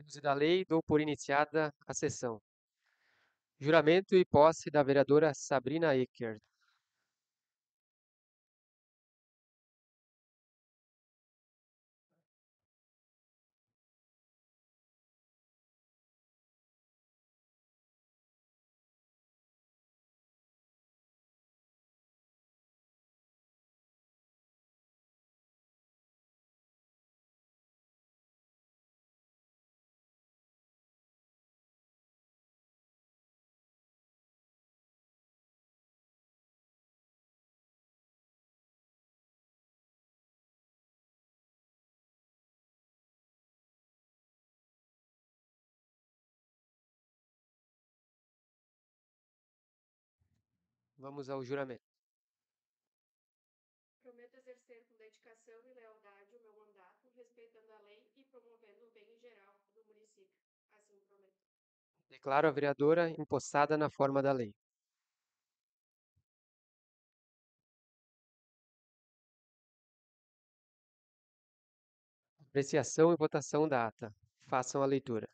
termos da lei, dou por iniciada a sessão. Juramento e posse da vereadora Sabrina Eckert. Vamos ao juramento. Prometo exercer com dedicação e lealdade o meu mandato, respeitando a lei e promovendo o bem em geral do município. Assim prometo. Declaro a vereadora empossada na forma da lei. Apreciação e votação da ata. Façam a leitura.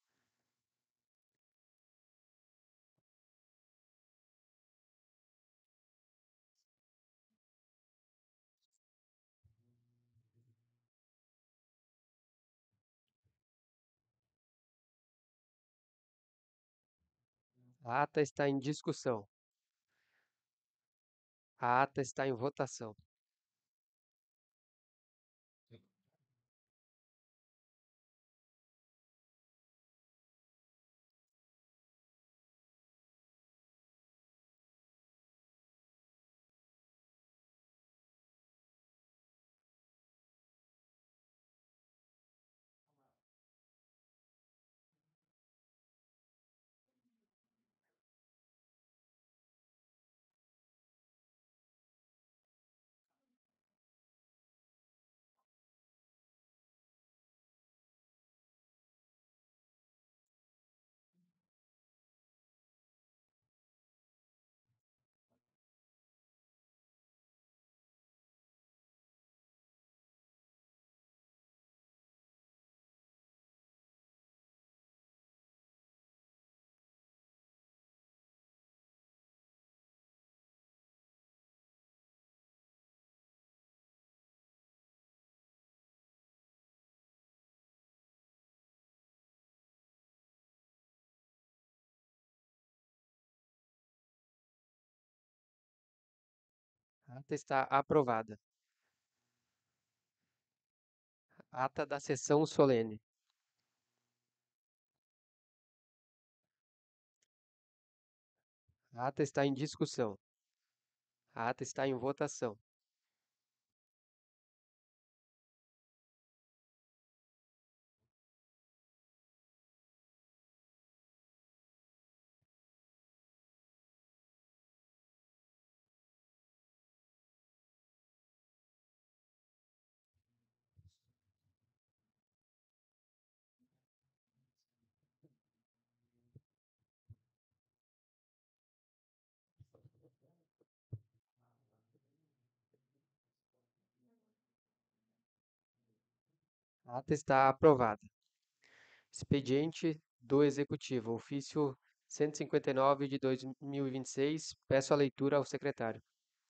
A ata está em discussão. A ata está em votação. A ata está aprovada. Ata da sessão solene. A ata está em discussão. A ata está em votação. A ata está aprovada. Expediente do Executivo, ofício 159 de 2026. Peço a leitura ao secretário.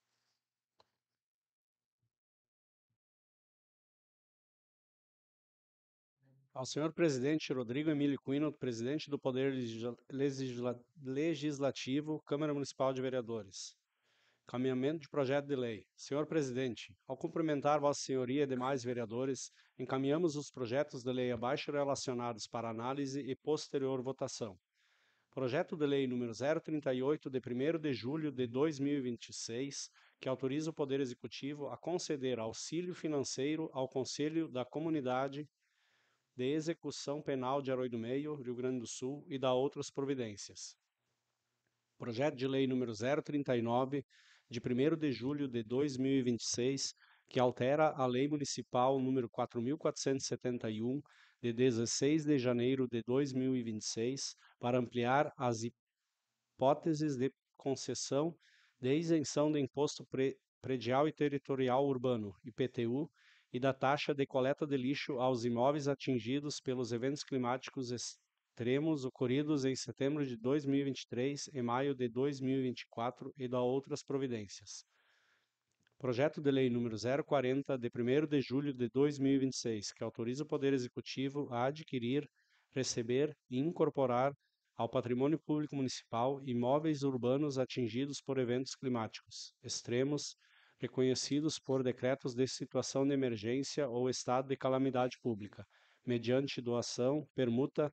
Ao senhor presidente Rodrigo Emílio Quino, presidente do Poder Legislativo, Câmara Municipal de Vereadores. Encaminhamento de projeto de lei. Senhor presidente, ao cumprimentar Vossa Senhoria e demais vereadores, encaminhamos os projetos de lei abaixo relacionados para análise e posterior votação. Projeto de lei número 038, de 1º de julho de 2026, que autoriza o Poder Executivo a conceder auxílio financeiro ao Conselho da Comunidade de Execução Penal de Aroí do Meio, Rio Grande do Sul, e da outras providências. Projeto de lei número 039, de 1º de julho de 2026, que altera a Lei Municipal número 4.471, de 16 de janeiro de 2026, para ampliar as hipóteses de concessão de isenção de imposto predial e territorial urbano, IPTU, e da taxa de coleta de lixo aos imóveis atingidos pelos eventos climáticos extremos ocorridos em setembro de 2023 e maio de 2024 e da outras providências. Projeto de Lei número 040, de 1º de julho de 2026, que autoriza o Poder Executivo a adquirir, receber e incorporar ao patrimônio público municipal imóveis urbanos atingidos por eventos climáticos extremos, reconhecidos por decretos de situação de emergência ou estado de calamidade pública, mediante doação, permuta,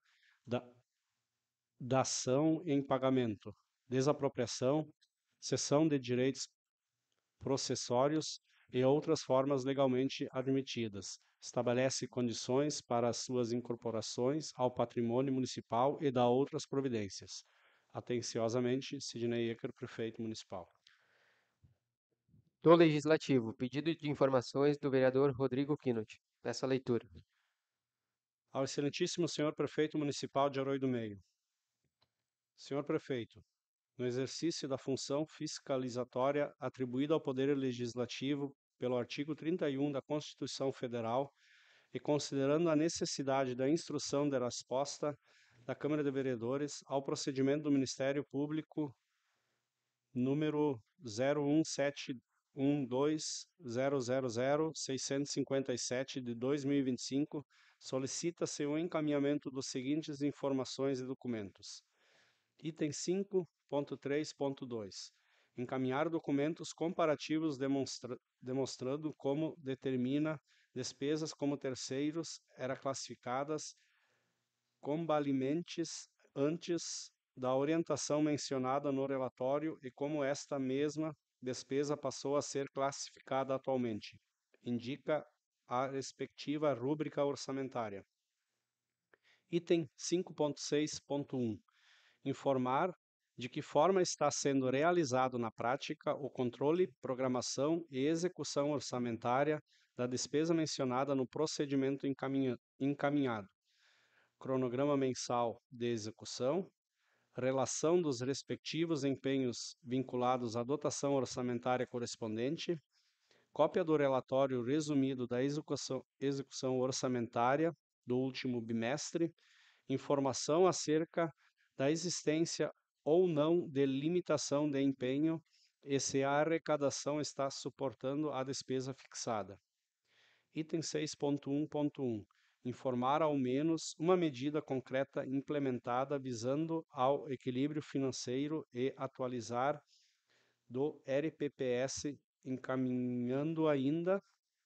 dação em pagamento, desapropriação, cessão de direitos processórios e outras formas legalmente admitidas. Estabelece condições para as suas incorporações ao patrimônio municipal e dá outras providências. Atenciosamente, Sidney Ecker, Prefeito Municipal. Do Legislativo, pedido de informações do vereador Rodrigo Kinut. Peço a leitura. Ao excelentíssimo senhor Prefeito Municipal de Arroio do Meio. Senhor Prefeito, no exercício da função fiscalizatória atribuída ao Poder Legislativo pelo artigo 31 da Constituição Federal e considerando a necessidade da instrução da resposta da Câmara de Vereadores ao procedimento do Ministério Público número 01712000657 de 2025, solicita-se o encaminhamento dos seguintes informações e documentos. Item 5.3.2. Encaminhar documentos comparativos demonstrando como determina despesas como terceiros era classificadas combalimentes antes da orientação mencionada no relatório e como esta mesma despesa passou a ser classificada atualmente. Indica a respectiva rúbrica orçamentária. Item 5.6.1. Informar de que forma está sendo realizado na prática o controle, programação e execução orçamentária da despesa mencionada no procedimento encaminhado. Cronograma mensal de execução, relação dos respectivos empenhos vinculados à dotação orçamentária correspondente, cópia do relatório resumido da execução orçamentária do último bimestre, informação acerca da existência ou não de limitação de empenho e se a arrecadação está suportando a despesa fixada. Item 6.1.1. Informar ao menos uma medida concreta implementada visando ao equilíbrio financeiro e atualizar do RPPS, encaminhando ainda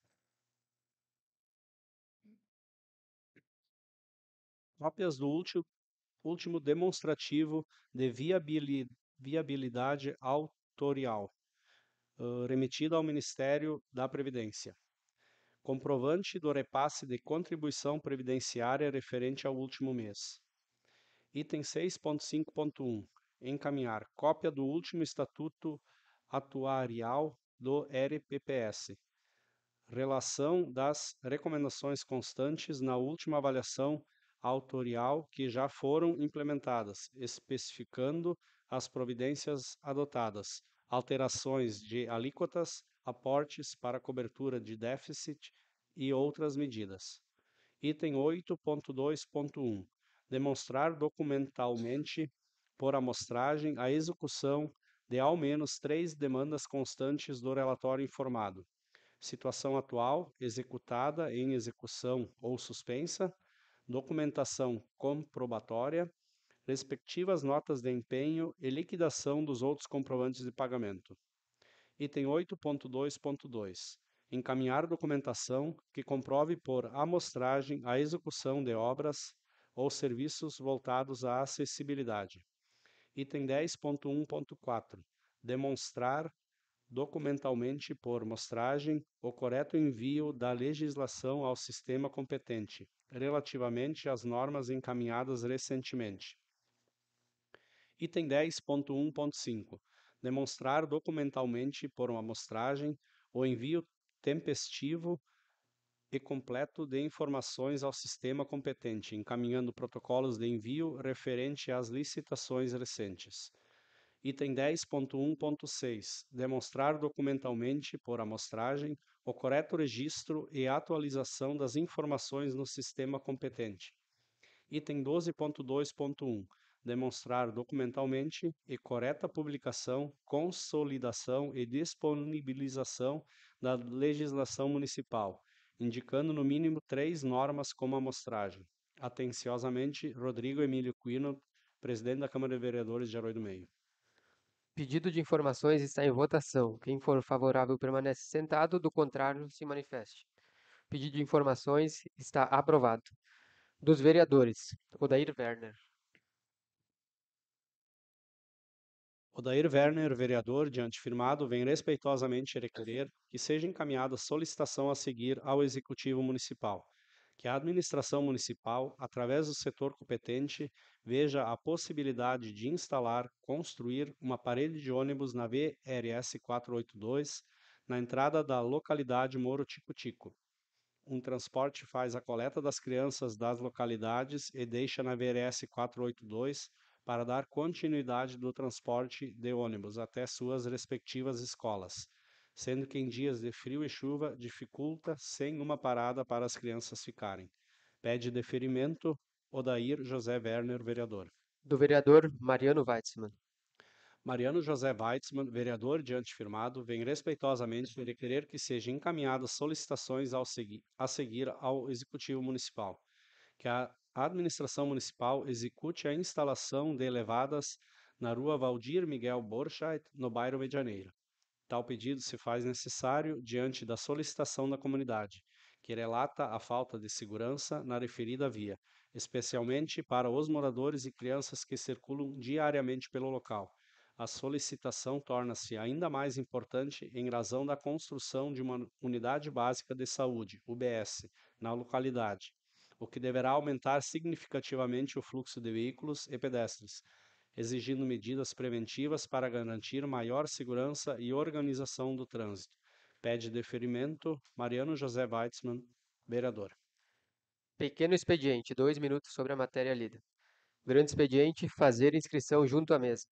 cópias do último demonstrativo de viabilidade autorial, remetido ao Ministério da Previdência. Comprovante do repasse de contribuição previdenciária referente ao último mês. Item 6.5.1. Encaminhar cópia do último estatuto atuarial do RPPS. Relação das recomendações constantes na última avaliação autorial que já foram implementadas, especificando as providências adotadas, alterações de alíquotas, aportes para cobertura de déficit e outras medidas. Item 8.2.1. Demonstrar documentalmente, por amostragem, a execução de ao menos 3 demandas constantes do relatório informado. Situação atual, executada, em execução ou suspensa, documentação comprobatória, respectivas notas de empenho e liquidação dos outros comprovantes de pagamento. Item 8.2.2. Encaminhar documentação que comprove por amostragem a execução de obras ou serviços voltados à acessibilidade. Item 10.1.4. Demonstrar documentalmente por mostragem o correto envio da legislação ao sistema competente, relativamente às normas encaminhadas recentemente. Item 10.1.5. Demonstrar documentalmente por uma amostragem o envio tempestivo e completo de informações ao sistema competente, encaminhando protocolos de envio referente às licitações recentes. Item 10.1.6. Demonstrar documentalmente, por amostragem, o correto registro e atualização das informações no sistema competente. Item 12.2.1. Demonstrar documentalmente e correta publicação, consolidação e disponibilização da legislação municipal, indicando no mínimo 3 normas como amostragem. Atenciosamente, Rodrigo Emílio Quino, presidente da Câmara de Vereadores de Arroio do Meio. Pedido de informações está em votação. Quem for favorável permanece sentado, do contrário, se manifeste. Pedido de informações está aprovado. Dos vereadores, Odair Werner. Odair Werner, vereador, diante firmado, vem respeitosamente requerer que seja encaminhada solicitação a seguir ao Executivo Municipal, que a administração municipal, através do setor competente, veja a possibilidade de instalar, construir uma parede de ônibus na VRS 482, na entrada da localidade Moro Tico-Tico. Um transporte faz a coleta das crianças das localidades e deixa na VRS 482 para dar continuidade do transporte de ônibus até suas respectivas escolas, sendo que em dias de frio e chuva dificulta sem uma parada para as crianças ficarem. Pede deferimento Odair José Werner, vereador. Do vereador Mariano Weitzmann. Mariano José Weitzmann, vereador diante firmado, vem respeitosamente requerer que sejam encaminhadas solicitações a seguir ao Executivo Municipal, que a administração municipal execute a instalação de elevadas na rua Valdir Miguel Borchardt, no bairro Medianeira. Tal pedido se faz necessário diante da solicitação da comunidade, que relata a falta de segurança na referida via, especialmente para os moradores e crianças que circulam diariamente pelo local. A solicitação torna-se ainda mais importante em razão da construção de uma unidade básica de saúde, UBS, na localidade, o que deverá aumentar significativamente o fluxo de veículos e pedestres, exigindo medidas preventivas para garantir maior segurança e organização do trânsito. Pede deferimento Mariano José Weitzmann, vereador. Pequeno expediente, 2 minutos sobre a matéria lida. Grande expediente, fazer inscrição junto à mesa.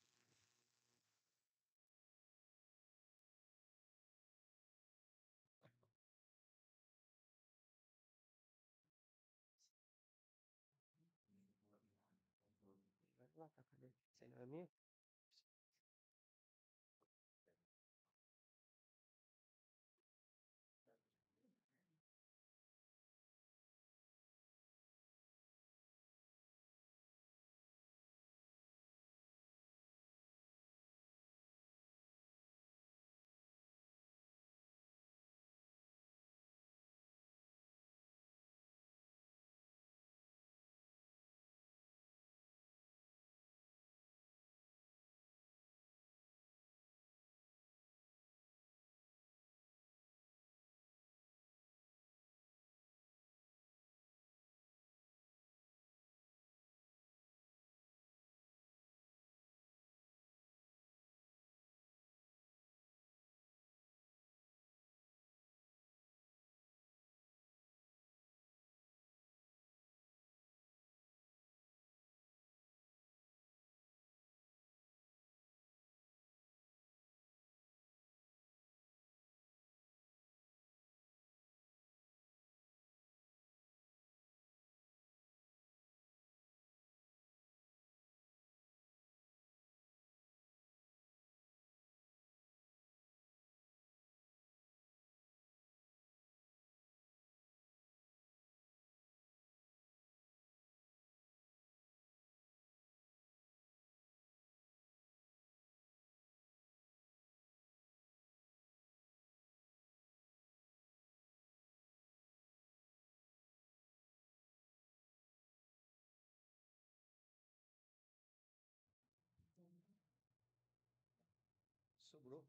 Sobrou.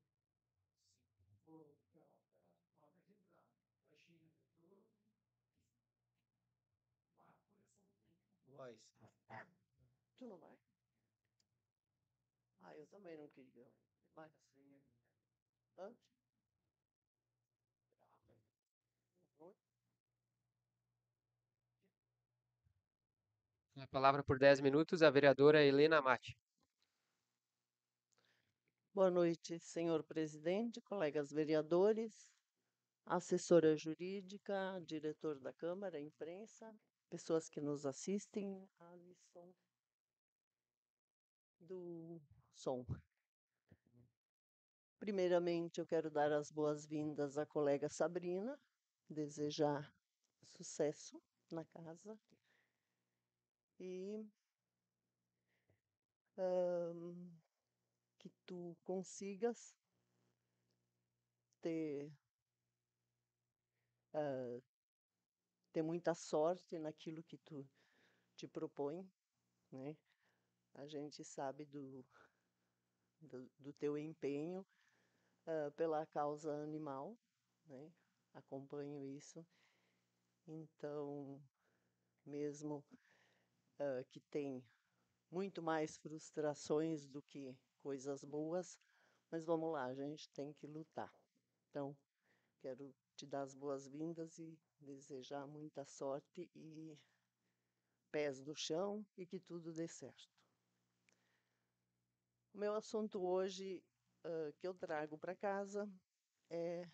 Voz. Tu não vai? Ah, eu também não queria. Vai. Hã? A palavra por 10 minutos, a vereadora Helena Mate. Boa noite, senhor presidente, colegas vereadores, assessora jurídica, diretor da Câmara, imprensa, pessoas que nos assistem. Alisson do som. Primeiramente, eu quero dar as boas-vindas à colega Sabrina, desejar sucesso na casa e que tu consigas ter, ter muita sorte naquilo que tu te propõe, né? A gente sabe do teu empenho pela causa animal, né? Acompanho isso. Então, mesmo que tem muito mais frustrações do que coisas boas, mas vamos lá, a gente tem que lutar. Então, quero te dar as boas-vindas e desejar muita sorte e pés no chão e que tudo dê certo. O meu assunto hoje que eu trago para casa é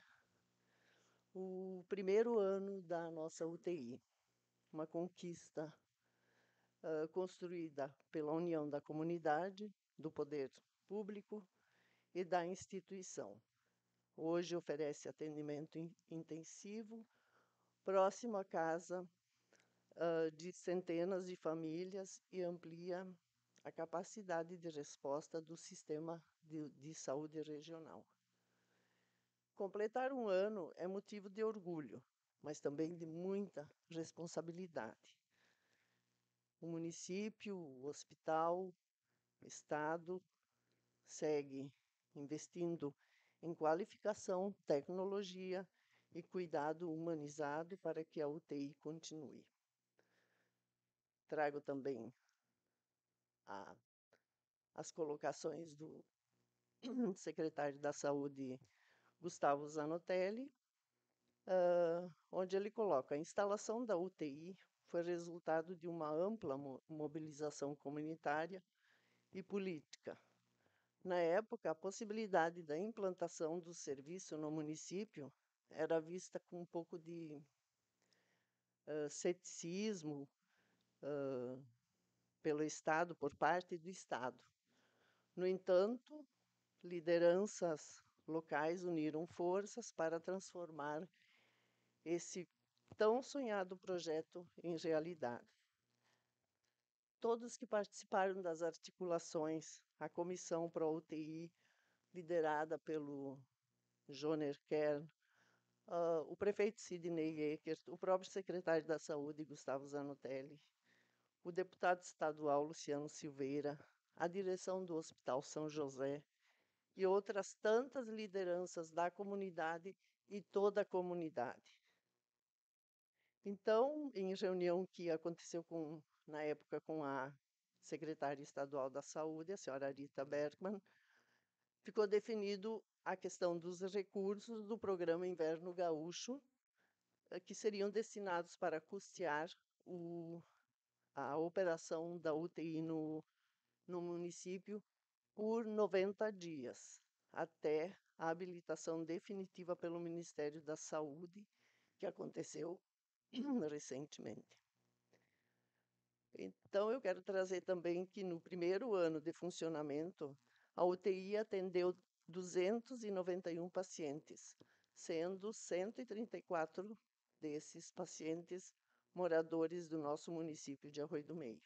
o primeiro ano da nossa UTI, uma conquista construída pela união da comunidade, do poder público e da instituição. Hoje oferece atendimento intensivo, próximo à casa de centenas de famílias e amplia a capacidade de resposta do sistema de saúde regional. Completar um ano é motivo de orgulho, mas também de muita responsabilidade. O município, o hospital, o Estado segue investindo em qualificação, tecnologia e cuidado humanizado para que a UTI continue. Trago também as colocações do secretário da Saúde, Gustavo Zanotelli, onde ele coloca: a instalação da UTI foi resultado de uma ampla mobilização comunitária e política. Na época, a possibilidade da implantação do serviço no município era vista com um pouco de ceticismo pelo Estado, por parte do Estado. No entanto, lideranças locais uniram forças para transformar esse tão sonhado projeto em realidade. Todos que participaram das articulações, a Comissão Pro-UTI, liderada pelo Joner Kern, o prefeito Sidney Eckert, o próprio secretário da Saúde, Gustavo Zanotelli, o deputado estadual Luciano Silveira, a direção do Hospital São José e outras tantas lideranças da comunidade e toda a comunidade. Então, em reunião que aconteceu na época com a secretária estadual da Saúde, a senhora Rita Bergman, ficou definido a questão dos recursos do programa Inverno Gaúcho, que seriam destinados para custear a operação da UTI no município por 90 dias, até a habilitação definitiva pelo Ministério da Saúde, que aconteceu recentemente. Então, eu quero trazer também que no primeiro ano de funcionamento, a UTI atendeu 291 pacientes, sendo 134 desses pacientes moradores do nosso município de Arroio do Meio,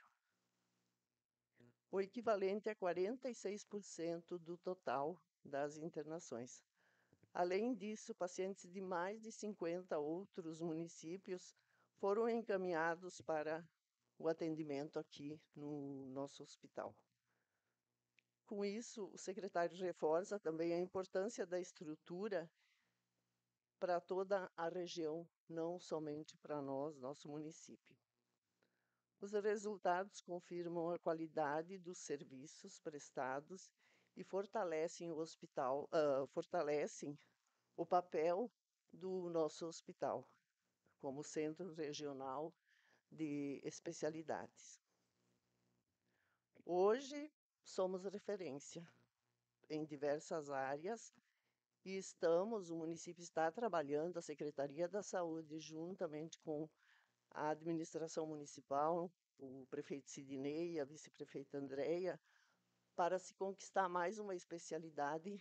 o equivalente a 46% do total das internações. Além disso, pacientes de mais de 50 outros municípios foram encaminhados para o atendimento aqui no nosso hospital. Com isso, o secretário reforça também a importância da estrutura para toda a região, não somente para nós, nosso município. Os resultados confirmam a qualidade dos serviços prestados e fortalecem o hospital, fortalecem o papel do nosso hospital como centro regional de especialidades. Hoje somos referência em diversas áreas e o município está trabalhando, a Secretaria da Saúde, juntamente com a administração municipal, o prefeito Sidney e a vice-prefeita Andréia, para se conquistar mais uma especialidade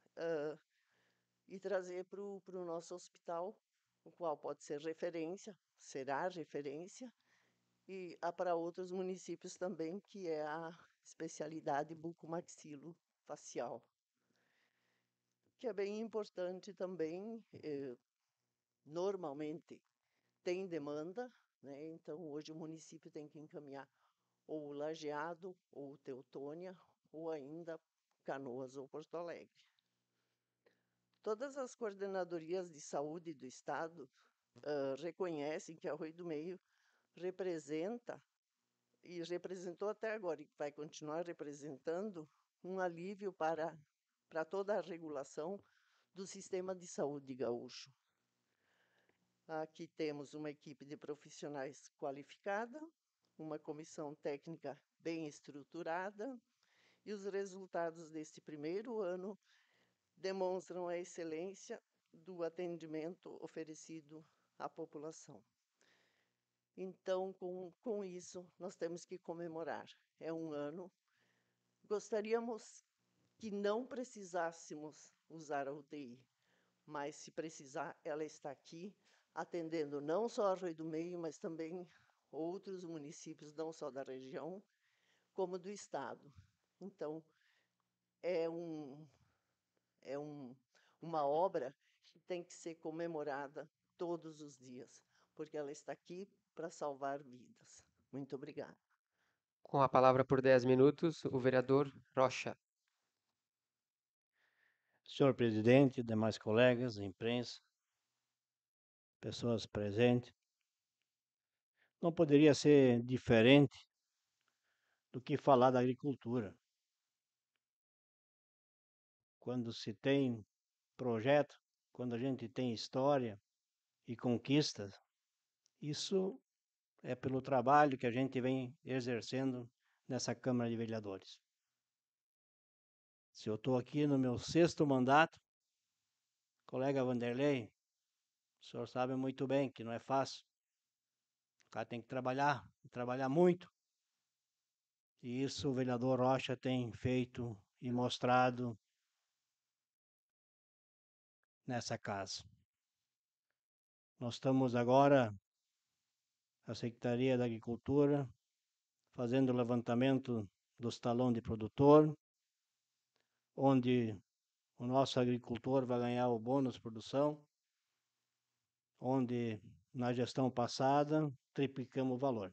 e trazer para o nosso hospital, o qual pode ser referência, será referência, e para outros municípios também, que é a especialidade bucomaxilofacial, que é bem importante também. Normalmente tem demanda, né? Então hoje o município tem que encaminhar ou Lajeado, ou Teutônia, ou ainda Canoas ou Porto Alegre. Todas as coordenadorias de saúde do estado reconhecem que Arroio do Meio representa, e representou até agora, e vai continuar representando, um alívio para toda a regulação do sistema de saúde gaúcho. Aqui temos uma equipe de profissionais qualificada, uma comissão técnica bem estruturada, e os resultados deste primeiro ano demonstram a excelência do atendimento oferecido à população. Então, com isso, nós temos que comemorar. É um ano. Gostaríamos que não precisássemos usar a UTI, mas se precisar, ela está aqui, atendendo não só Arroio do Meio, mas também outros municípios, não só da região, como do estado. Então, é uma obra que tem que ser comemorada todos os dias, porque ela está aqui para salvar vidas. Muito obrigada. Com a palavra por 10 minutos, o vereador Rocha. Senhor presidente, demais colegas, imprensa, pessoas presentes, não poderia ser diferente do que falar da agricultura. Quando se tem projeto, quando a gente tem história e conquistas, isso é pelo trabalho que a gente vem exercendo nessa Câmara de Vereadores. Se eu estou aqui no meu 6º mandato, colega Vanderlei, o senhor sabe muito bem que não é fácil. O cara tem que trabalhar muito. E isso o vereador Rocha tem feito e mostrado nessa casa. Nós estamos agora, a Secretaria da Agricultura, fazendo o levantamento dos talões de produtor, onde o nosso agricultor vai ganhar o bônus de produção, onde na gestão passada triplicamos o valor.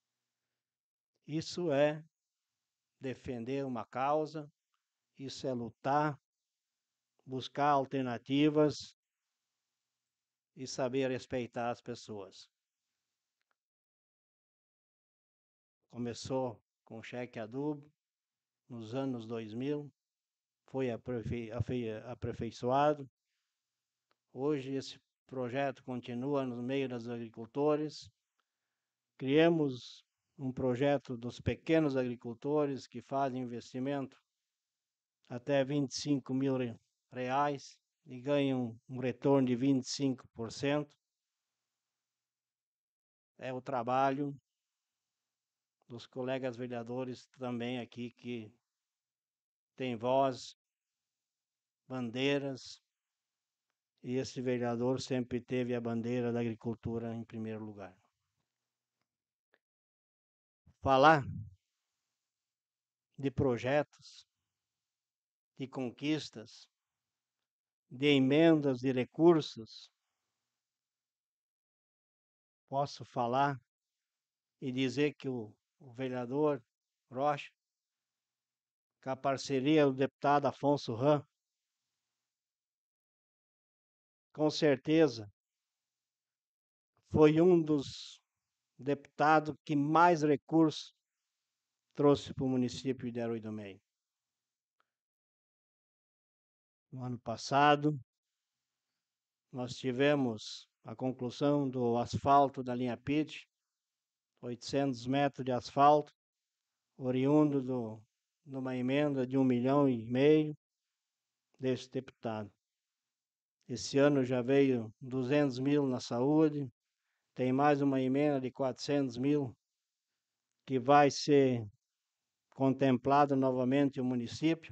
Isso é defender uma causa, isso é lutar, buscar alternativas e saber respeitar as pessoas. Começou com cheque adubo nos anos 2000, foi aperfeiçoado. Hoje esse projeto continua no meio dos agricultores. Criamos um projeto dos pequenos agricultores que fazem investimento até 25 mil reais e ganham um retorno de 25%. É o trabalho dos colegas vereadores também aqui que tem voz, bandeiras, e esse vereador sempre teve a bandeira da agricultura em primeiro lugar. Falar de projetos, de conquistas, de emendas de recursos, posso falar e dizer que o vereador Rocha, com a parceria do deputado Afonso Ram, com certeza foi um dos deputados que mais recursos trouxe para o município de Arroio do Meio. No ano passado, nós tivemos a conclusão do asfalto da linha PIT, 800 metros de asfalto, oriundo de uma emenda de 1,5 milhão. desse deputado. Esse ano já veio 200 mil na saúde, tem mais uma emenda de 400 mil que vai ser contemplado novamente o município.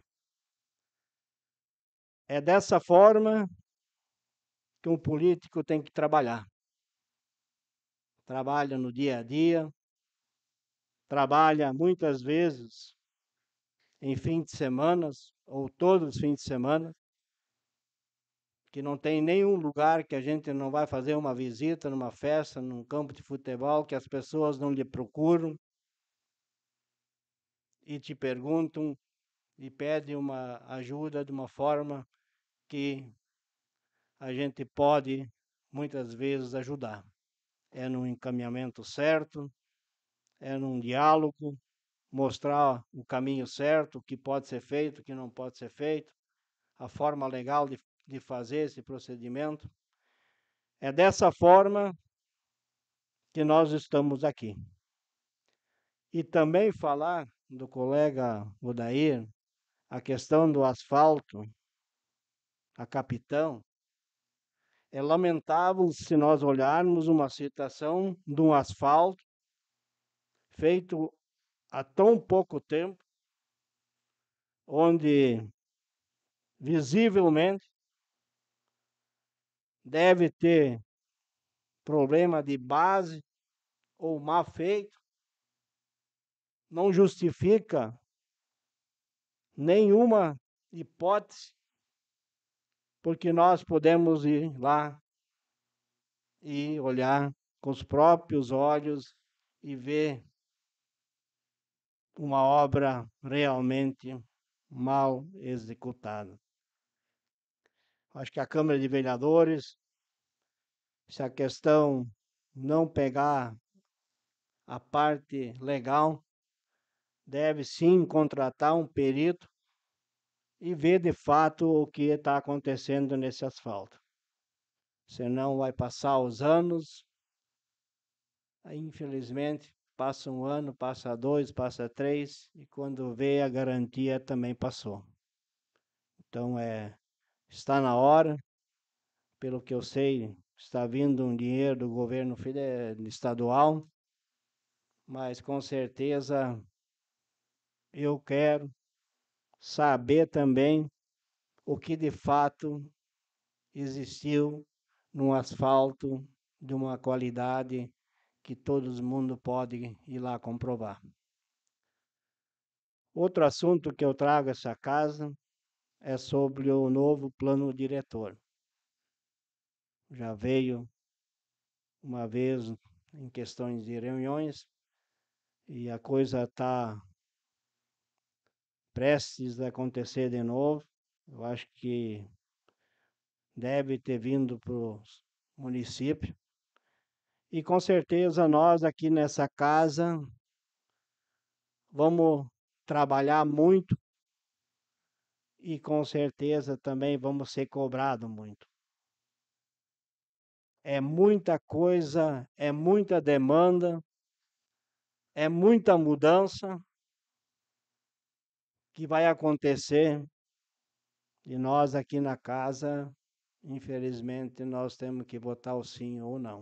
É dessa forma que um político tem que trabalhar. Trabalha no dia a dia, trabalha muitas vezes em fim de semana, ou todos os fins de semana, que não tem nenhum lugar que a gente não vai fazer uma visita, numa festa, num campo de futebol, que as pessoas não lhe procuram e te perguntam e pedem uma ajuda de uma forma que a gente pode, muitas vezes, ajudar. É num encaminhamento certo, é num diálogo, mostrar o caminho certo, o que pode ser feito, o que não pode ser feito, a forma legal de fazer esse procedimento. É dessa forma que nós estamos aqui. E também falar do colega Odair, a questão do asfalto, a Capitão, é lamentável se nós olharmos uma situação de um asfalto feito há tão pouco tempo, onde visivelmente deve ter problema de base ou mal feito, não justifica nenhuma hipótese, porque nós podemos ir lá e olhar com os próprios olhos e ver uma obra realmente mal executada. Acho que a Câmara de Vereadores, se a questão não pegar a parte legal, deve sim contratar um perito e ver de fato o que está acontecendo nesse asfalto. Senão vai passar os anos, aí, infelizmente, passa um ano, passa dois, passa três, e quando vê a garantia também passou. Então, está na hora, pelo que eu sei, está vindo um dinheiro do governo estadual, mas com certeza eu quero saber também o que de fato existiu num asfalto de uma qualidade que todo mundo pode ir lá comprovar. Outro assunto que eu trago a essa casa é sobre o novo plano diretor. Já veio uma vez em questões de reuniões e a coisa está prestes a acontecer de novo. Eu acho que deve ter vindo para o município. E com certeza nós aqui nessa casa vamos trabalhar muito e com certeza também vamos ser cobrados muito. É muita coisa, é muita demanda, é muita mudança que vai acontecer e nós aqui na casa, infelizmente, nós temos que votar o sim ou não.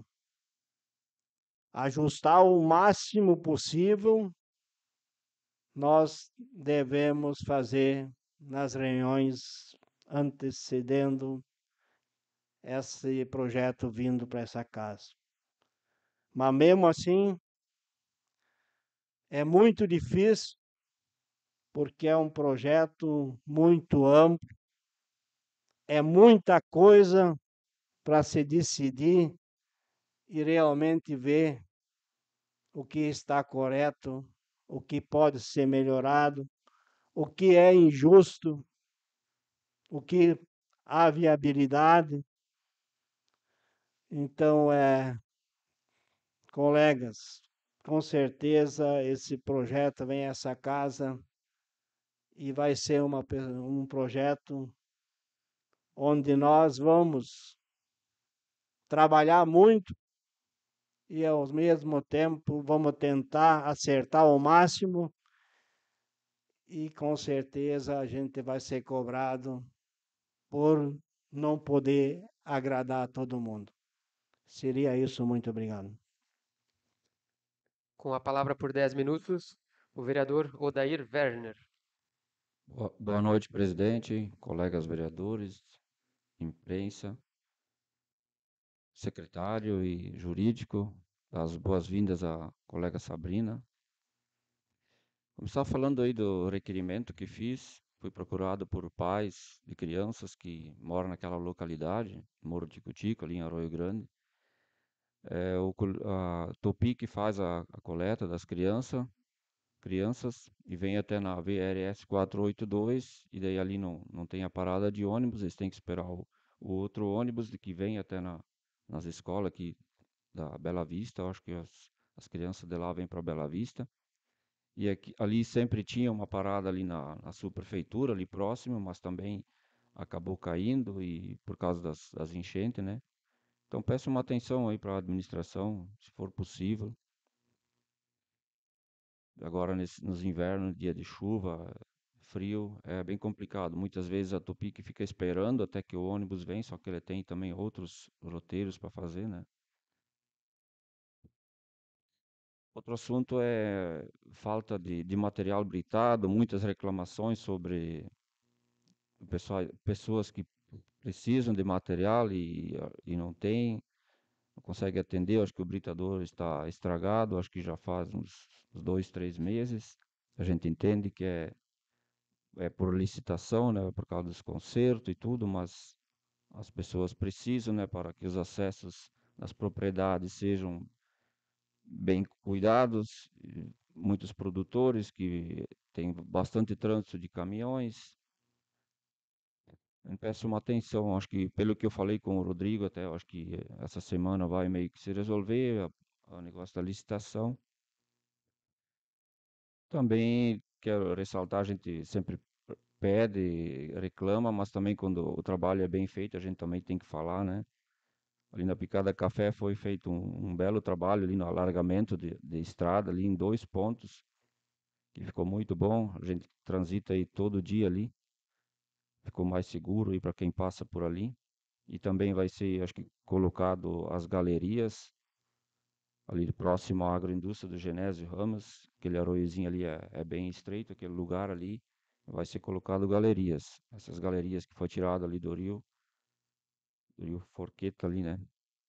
Ajustar o máximo possível, nós devemos fazer nas reuniões antecedendo esse projeto vindo para essa casa. Mas mesmo assim, é muito difícil, porque é um projeto muito amplo, é muita coisa para se decidir e realmente ver o que está correto, o que pode ser melhorado, o que é injusto, o que há viabilidade. Então, colegas, com certeza esse projeto vem a essa casa e vai ser um projeto onde nós vamos trabalhar muito e, ao mesmo tempo, vamos tentar acertar ao máximo e, com certeza, a gente vai ser cobrado por não poder agradar a todo mundo. Seria isso, muito obrigado. Com a palavra por 10 minutos, o vereador Odair Werner. Boa noite, presidente, colegas vereadores, imprensa, secretário e jurídico. As boas-vindas à colega Sabrina. Começar falando aí do requerimento que fiz. Fui procurado por pais de crianças que moram naquela localidade, Morro de Cutico, ali em Arroio Grande. A Tupi que faz a coleta das crianças e vem até na VRS 482 e daí ali não tem a parada de ônibus, eles têm que esperar o outro ônibus que vem até nas escolas aqui da Bela Vista. Eu acho que as crianças de lá vêm para Bela Vista. E aqui, ali sempre tinha uma parada ali na subprefeitura, ali próximo, mas também acabou caindo e por causa das enchentes, né? Então peço uma atenção aí para a administração, se for possível. Agora nos invernos, dia de chuva, frio, é bem complicado. Muitas vezes a Tupi fica esperando até que o ônibus vem, só que ele tem também outros roteiros para fazer, né? Outro assunto é falta de material britado, muitas reclamações sobre pessoas que precisam de material e não tem, não consegue atender. Acho que o britador está estragado, acho que já faz uns 2, 3 meses. A gente entende que é por licitação, né, por causa dos concertos e tudo, mas as pessoas precisam, né, para que os acessos nas propriedades sejam bem cuidados. Muitos produtores que têm bastante trânsito de caminhões. Eu peço uma atenção, acho que pelo que eu falei com o Rodrigo até, acho que essa semana vai meio que se resolver o negócio da licitação. Também quero ressaltar, a gente sempre pede, reclama, mas também quando o trabalho é bem feito, a gente também tem que falar, né? Ali na Picada Café foi feito um belo trabalho ali no alargamento de estrada, ali em 2 pontos, que ficou muito bom. A gente transita aí todo dia ali, ficou mais seguro aí para quem passa por ali. E também vai ser, acho que, colocado as galerias ali próximo à agroindústria do Genésio Ramos. Aquele arroiozinho ali é bem estreito, aquele lugar ali vai ser colocado galerias. Essas galerias que foi tirado ali do rio Forqueta ali, né?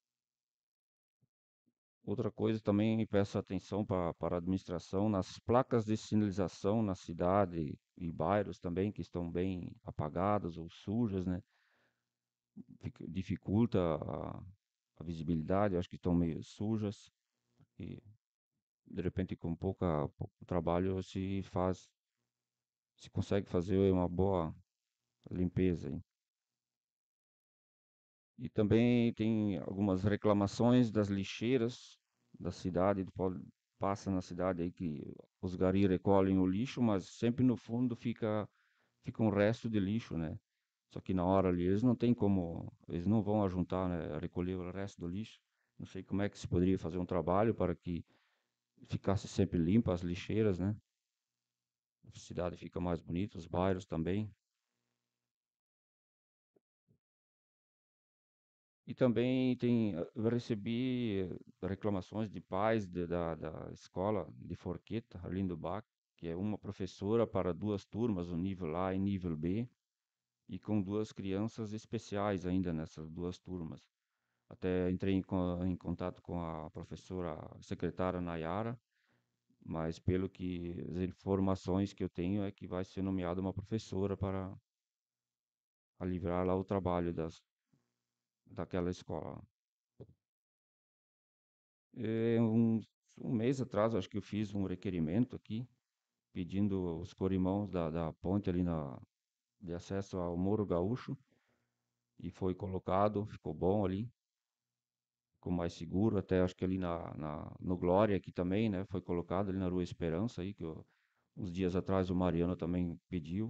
Outra coisa também peço atenção para a administração nas placas de sinalização na cidade e bairros também que estão bem apagadas ou sujas, né? Dificulta a visibilidade, acho que estão meio sujas e de repente com pouco trabalho se consegue fazer uma boa limpeza aí. E também tem algumas reclamações das lixeiras da cidade, passa na cidade aí que os gari recolhem o lixo, mas sempre no fundo fica um resto de lixo, né? Só que na hora ali eles não tem como, eles não vão ajuntar, né, recolher o resto do lixo. Não sei como é que se poderia fazer um trabalho para que ficasse sempre limpa as lixeiras, né? A cidade fica mais bonita, os bairros também. E também eu recebi reclamações de pais da escola de Forqueta, Arlindo Bach, que é uma professora para 2 turmas, o nível A e nível B, e com 2 crianças especiais ainda nessas 2 turmas. Até entrei em contato com a professora secretária Nayara, mas pelo que as informações que eu tenho é que vai ser nomeada uma professora para livrar lá o trabalho daquela escola. Um mês atrás, acho que eu fiz um requerimento aqui, pedindo os corimãos da ponte ali de acesso ao Morro Gaúcho, e foi colocado, ficou bom ali, ficou mais seguro, até acho que ali no Glória aqui também, né, foi colocado ali na Rua Esperança, aí, uns dias atrás o Mariano também pediu.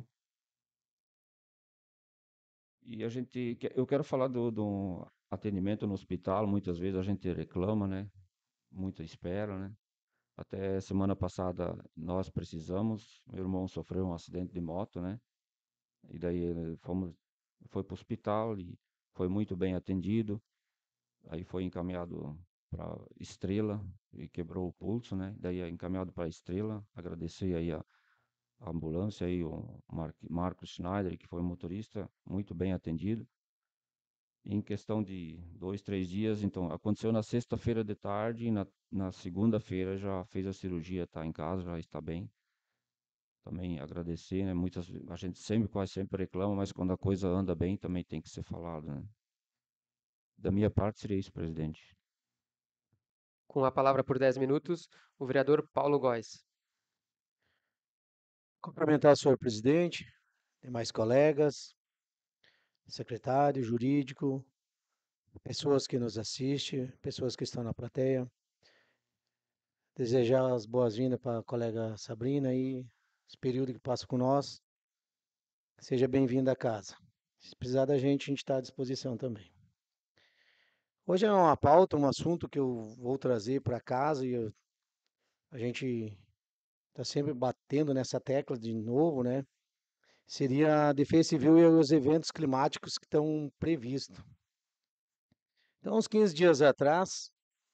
E eu quero falar do atendimento no hospital. Muitas vezes a gente reclama, né, muita espera, né. Até semana passada nós precisamos, meu irmão sofreu um acidente de moto, né? E daí fomos foi para o hospital e foi muito bem atendido. Aí foi encaminhado para Estrela e quebrou o pulso, né? Daí é encaminhado para Estrela. Agradecer aí a ambulância aí, o Marcos Schneider, que foi o motorista, muito bem atendido. Em questão de 2, 3 dias, então aconteceu na sexta-feira de tarde e na segunda-feira já fez a cirurgia, está em casa, já está bem. Também agradecer, né? A gente quase sempre reclama, mas quando a coisa anda bem também tem que ser falado, né? Da minha parte seria isso, presidente. Com a palavra por 10 minutos, o vereador Paulo Góes. Cumprimentar o senhor presidente, demais colegas, secretário, jurídico, pessoas que nos assistem, pessoas que estão na plateia. Desejar as boas-vindas para a colega Sabrina aí, esse período que passa com nós. Seja bem-vinda à casa. Se precisar da gente está à disposição também. Hoje é uma pauta, um assunto que eu vou trazer para casa e a gente está sempre batendo nessa tecla de novo, né? Seria a defesa civil e os eventos climáticos que estão previstos. Então, uns 15 dias atrás,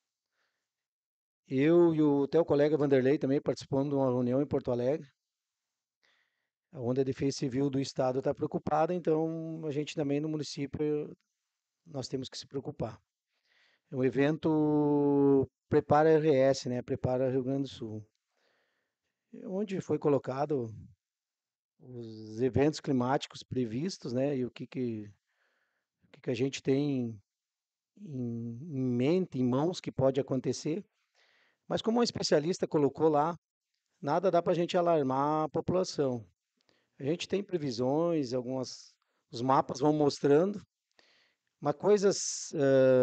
eu e o teu colega Vanderlei também participamos de uma reunião em Porto Alegre, onde a Defesa Civil do Estado está preocupada, então a gente também no município nós temos que se preocupar. É um evento Prepara RS, né? Prepara Rio Grande do Sul, onde foi colocado os eventos climáticos previstos, né? E o que a gente tem em mente, em mãos que pode acontecer. Mas como um especialista colocou lá, nada dá para a gente alarmar a população. A gente tem previsões, os mapas vão mostrando, mas coisas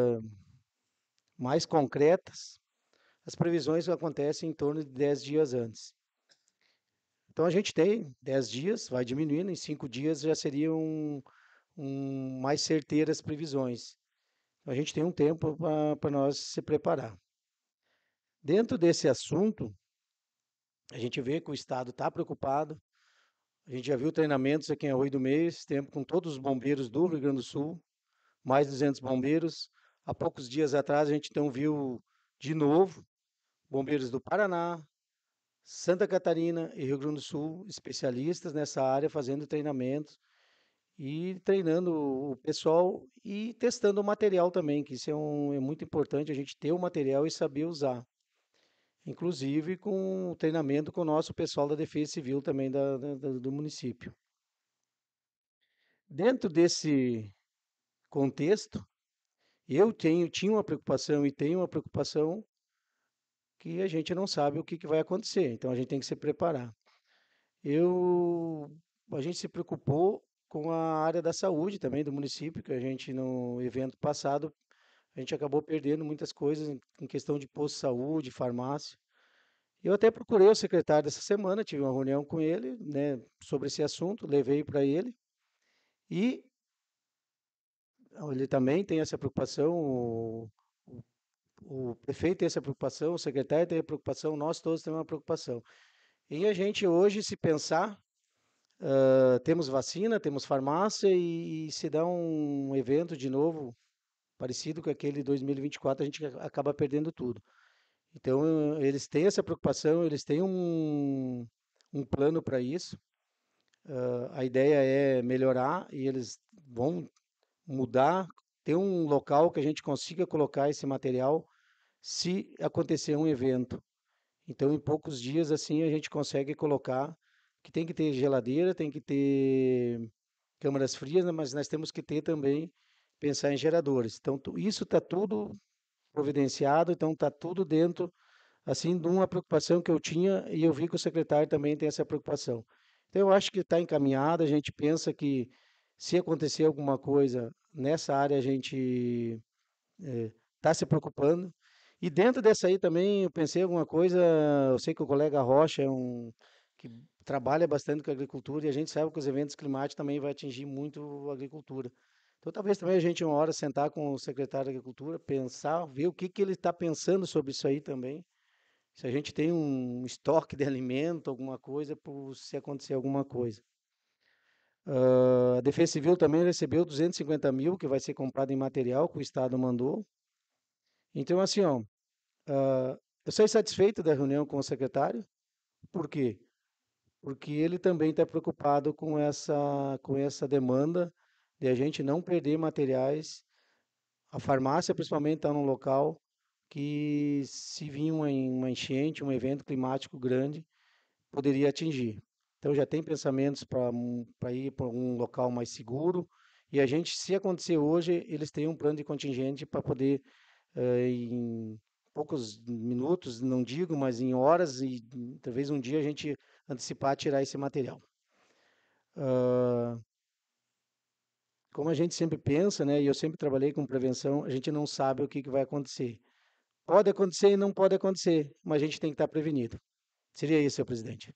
mais concretas, as previsões acontecem em torno de 10 dias antes. Então a gente tem 10 dias, vai diminuindo, em 5 dias já seriam mais certeiras as previsões. Então, a gente tem um tempo para nós se preparar. Dentro desse assunto, a gente vê que o Estado está preocupado. A gente já viu treinamentos aqui em Arroio do Meio, esse tempo, com todos os bombeiros do Rio Grande do Sul, mais de 200 bombeiros. Há poucos dias atrás, a gente então viu de novo bombeiros do Paraná, Santa Catarina e Rio Grande do Sul, especialistas nessa área, fazendo treinamentos e treinando o pessoal e testando o material também, que isso é muito importante, a gente ter o material e saber usar. Inclusive com o treinamento com o nosso pessoal da Defesa Civil também do município. Dentro desse contexto, tinha uma preocupação e tenho uma preocupação que a gente não sabe o que vai acontecer, então a gente tem que se preparar. A gente se preocupou com a área da saúde também do município, que a gente no evento passado, a gente acabou perdendo muitas coisas em questão de posto de saúde, farmácia. Eu até procurei o secretário dessa semana, tive uma reunião com ele, né, sobre esse assunto, levei para ele e ele também tem essa preocupação, o prefeito tem essa preocupação, o secretário tem a preocupação, nós todos temos uma preocupação. E a gente hoje, se pensar, temos vacina, temos farmácia e se dá um evento de novo, parecido com aquele de 2024, a gente acaba perdendo tudo. Então, eles têm essa preocupação, eles têm um plano para isso. A ideia é melhorar e eles vão mudar, ter um local que a gente consiga colocar esse material se acontecer um evento. Então, em poucos dias, assim, a gente consegue colocar, que tem que ter geladeira, tem que ter câmaras frias, né, mas nós temos que ter também, pensar em geradores. Então, isso está tudo providenciado, então está tudo dentro, assim, de uma preocupação que eu tinha e eu vi que o secretário também tem essa preocupação. Então, eu acho que está encaminhado, a gente pensa que se acontecer alguma coisa nessa área, a gente está se preocupando. E dentro dessa aí também eu pensei em alguma coisa, eu sei que o colega Rocha que trabalha bastante com a agricultura e a gente sabe que os eventos climáticos também vai atingir muito a agricultura. Então talvez também a gente uma hora sentar com o secretário da Agricultura, pensar, ver o que ele está pensando sobre isso aí também. Se a gente tem um estoque de alimento, alguma coisa, por se acontecer alguma coisa. A Defesa Civil também recebeu 250 mil, que vai ser comprado em material que o Estado mandou. Então, assim, ó, eu saí satisfeito da reunião com o secretário. Por quê? Porque ele também está preocupado com essa demanda de a gente não perder materiais. A farmácia, principalmente, está num local que, se vir uma enchente, um evento climático grande, poderia atingir. Então, já tem pensamentos para ir para um local mais seguro. E a gente, se acontecer hoje, eles têm um plano de contingente para poder, em poucos minutos, não digo, mas em horas e talvez um dia a gente antecipar tirar esse material. Como a gente sempre pensa, né, e eu sempre trabalhei com prevenção, a gente não sabe o que vai acontecer. Pode acontecer e não pode acontecer, mas a gente tem que estar prevenido. Seria isso, senhor presidente.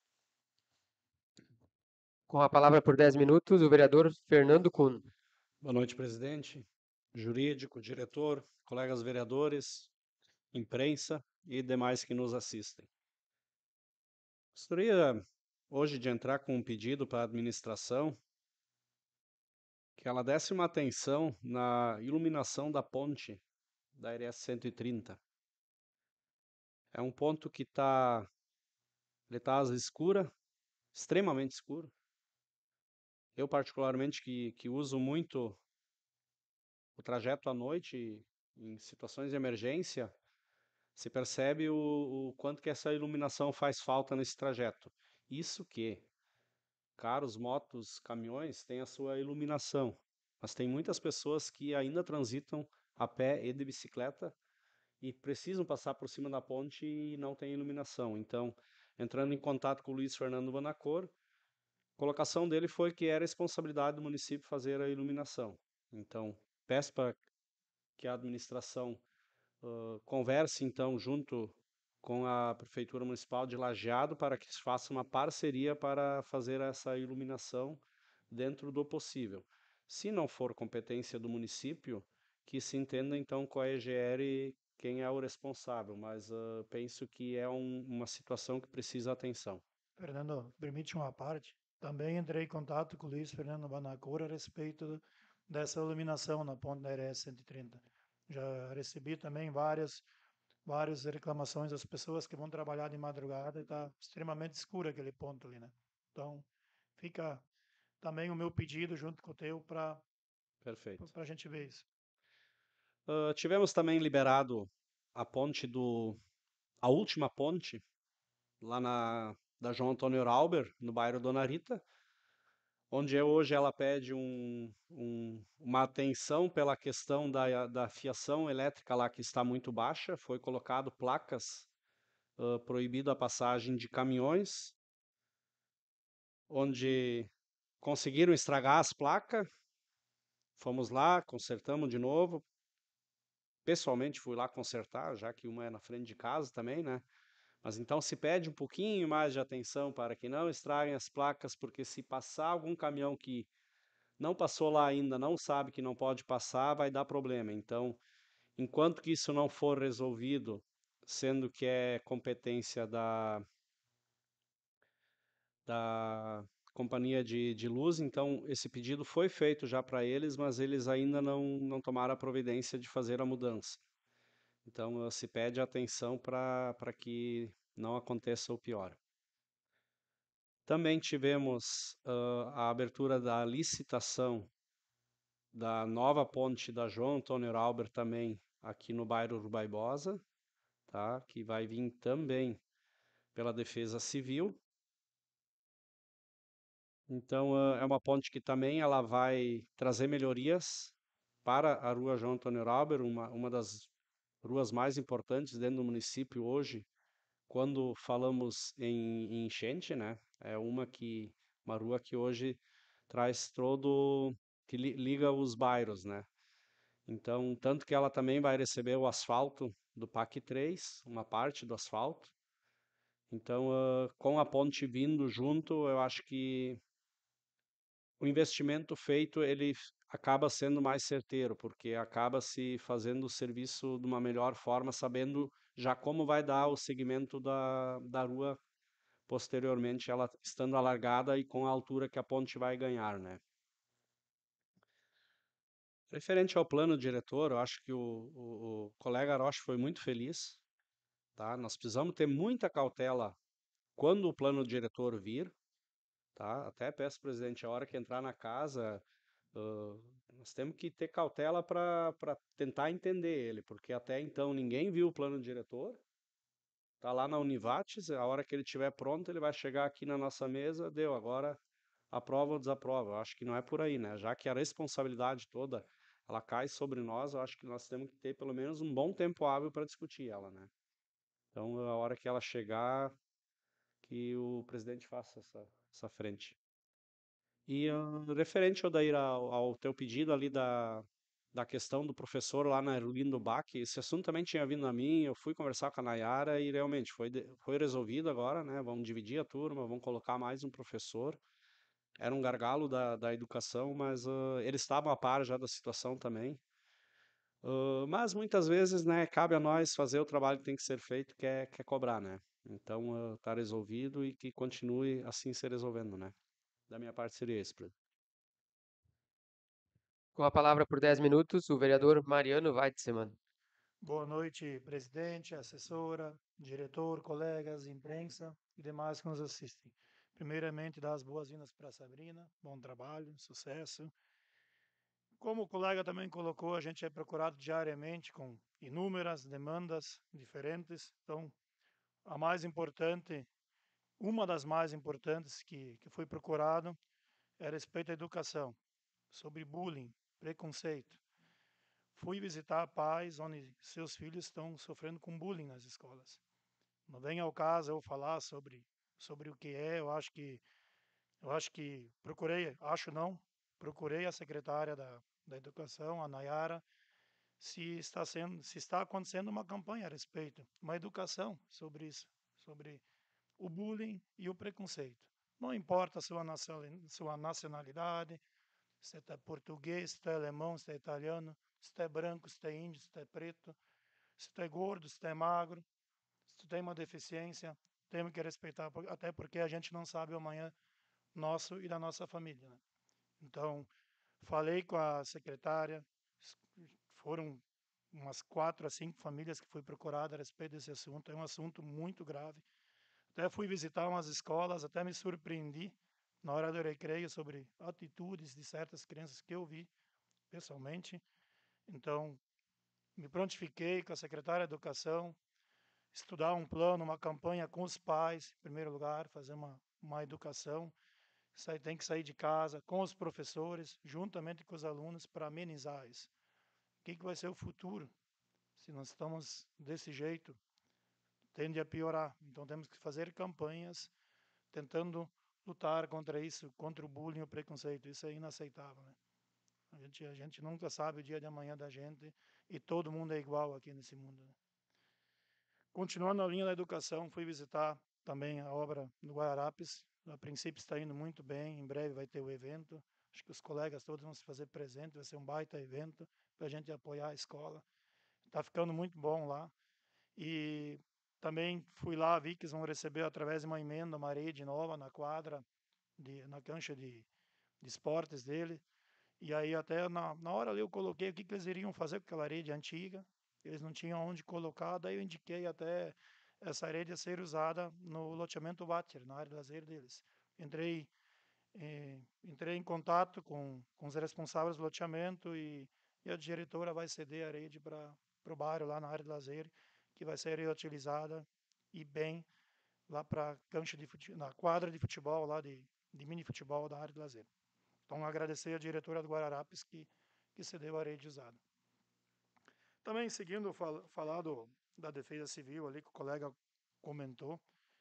Com a palavra por 10 minutos, o vereador Fernando Kuhn. Boa noite, presidente, jurídico, diretor, colegas vereadores, imprensa e demais que nos assistem. Gostaria hoje de entrar com um pedido para a administração que ela desse uma atenção na iluminação da ponte da RS 130. É um ponto que ele tá escura, extremamente escuro. Eu particularmente que uso muito o trajeto à noite em situações de emergência, se percebe o quanto que essa iluminação faz falta nesse trajeto. Isso que carros, motos, caminhões têm a sua iluminação, mas tem muitas pessoas que ainda transitam a pé e de bicicleta e precisam passar por cima da ponte e não tem iluminação. Então, entrando em contato com o Luiz Fernando Banacor, a colocação dele foi que é responsabilidade do município fazer a iluminação. Então, peço para que a administração converse, então, junto com a Prefeitura Municipal de Lajeado para que se faça uma parceria para fazer essa iluminação dentro do possível. Se não for competência do município, que se entenda então com a EGR quem é o responsável, mas penso que é uma situação que precisa atenção. Fernando, permite uma parte? Também entrei em contato com o Luiz Fernando Banacor a respeito dessa iluminação na ponte da RS 130. Já recebi também várias reclamações das pessoas que vão trabalhar de madrugada e está extremamente escuro aquele ponto ali, né? Então, fica também o meu pedido junto com o teu para Perfeito. a gente ver isso. Tivemos também liberado a última ponte, lá da João Antônio Rauber, no bairro Dona Rita, onde hoje ela pede uma atenção pela questão da fiação elétrica lá que está muito baixa. Foi colocado placas proibido a passagem de caminhões, onde conseguiram estragar as placas. Fomos lá, consertamos de novo. Pessoalmente fui lá consertar, já que uma é na frente de casa também, né? Mas então se pede um pouquinho mais de atenção para que não estraguem as placas, porque se passar algum caminhão que não passou lá ainda, não sabe que não pode passar, vai dar problema. Então, enquanto que isso não for resolvido, sendo que é competência da companhia de luz, então esse pedido foi feito já para eles, mas eles ainda não tomaram a providência de fazer a mudança. Então, se pede atenção para que não aconteça o pior. Também tivemos a abertura da licitação da nova ponte da João Antônio Rauber também aqui no bairro Rubaibosa, tá? Que vai vir também pela Defesa Civil. Então, é uma ponte que também ela vai trazer melhorias para a rua João Antônio Rauber, uma das ruas mais importantes dentro do município hoje, quando falamos em enchente, né? É uma rua que hoje traz que liga os bairros, né? Então, tanto que ela também vai receber o asfalto do PAC 3, uma parte do asfalto. Então, com a ponte vindo junto, eu acho que o investimento feito, ele acaba sendo mais certeiro, porque acaba se fazendo o serviço de uma melhor forma, sabendo já como vai dar o segmento da rua posteriormente ela estando alargada e com a altura que a ponte vai ganhar, né? Referente ao plano diretor, eu acho que o colega Aroche foi muito feliz, tá? Nós precisamos ter muita cautela quando o plano diretor vir, tá? Até peço, presidente, a hora que entrar na casa, nós temos que ter cautela para tentar entender ele, porque até então ninguém viu o plano diretor, tá lá na Univates, a hora que ele estiver pronto, ele vai chegar aqui na nossa mesa, deu, agora aprova ou desaprova. Eu acho que não é por aí, né? Já que a responsabilidade toda ela cai sobre nós, eu acho que nós temos que ter pelo menos um bom tempo hábil para discutir ela, né? Então, a hora que ela chegar, que o presidente faça essa frente. E referente, Odair, ao teu pedido ali da questão do professor lá na Erlindo Bach, esse assunto também tinha vindo a mim, eu fui conversar com a Nayara e realmente foi resolvido agora, né? Vamos dividir a turma, vamos colocar mais um professor. Era um gargalo da educação, mas eles estavam a par já da situação também. Mas muitas vezes, né, cabe a nós fazer o trabalho que tem que ser feito, que é cobrar, né? Então, tá resolvido e que continue assim se resolvendo, né? Da minha parte seria isso, Pedro. Com a palavra por 10 minutos, o vereador Mariano Weitzman. Boa noite, presidente, assessora, diretor, colegas, imprensa e demais que nos assistem. Primeiramente, dar as boas-vindas para a Sabrina, bom trabalho, sucesso. Como o colega também colocou, a gente é procurado diariamente com inúmeras demandas diferentes. Então, a mais importante, uma das mais importantes que foi procurado é a respeito à educação, sobre bullying, preconceito. Fui visitar pais onde seus filhos estão sofrendo com bullying nas escolas. Não vem ao caso eu falar sobre o que é, eu acho que procurei a secretária da Educação, a Nayara, se está acontecendo uma campanha a respeito, uma educação sobre isso, sobre o bullying e o preconceito. Não importa a sua nacionalidade, se é português, se é alemão, se é italiano, se é branco, se é índio, se é preto, se é gordo, se é magro, se tem uma deficiência, temos que respeitar, até porque a gente não sabe o amanhã nosso e da nossa família, né? Então, falei com a secretária, foram umas 4 a 5 famílias que foi procurada a respeito desse assunto. É um assunto muito grave. Até fui visitar umas escolas, até me surpreendi na hora do recreio sobre atitudes de certas crianças que eu vi pessoalmente. Então, me prontifiquei com a secretária de Educação, estudar um plano, uma campanha com os pais, em primeiro lugar, fazer uma educação. Tem que sair de casa com os professores, juntamente com os alunos, para amenizar isso. O que vai ser o futuro? Se nós estamos desse jeito, tende a piorar. Então temos que fazer campanhas tentando lutar contra isso, contra o bullying e o preconceito. Isso é inaceitável, né? A gente nunca sabe o dia de amanhã da gente e todo mundo é igual aqui nesse mundo, né? Continuando a linha da educação, fui visitar também a obra do Guararapes. A princípio está indo muito bem, em breve vai ter o evento. Acho que os colegas todos vão se fazer presente, vai ser um baita evento para a gente apoiar a escola. Está ficando muito bom lá. E também fui lá, vi que eles vão receber através de uma emenda, uma rede nova na quadra, na cancha de esportes dele. E aí até na hora ali eu coloquei o que eles iriam fazer com aquela rede antiga. Eles não tinham onde colocar, daí eu indiquei até essa rede a ser usada no loteamento Watter, na área de lazer deles. Entrei, entrei em contato com os responsáveis do loteamento e a diretora vai ceder a rede para o bairro lá na área de lazer, que vai ser reutilizada e bem lá para na quadra de futebol lá de mini futebol da área de lazer. Então, agradecer a diretora do Guararapes que cedeu a rede usada. Também, seguindo falar da Defesa Civil ali, que o colega comentou,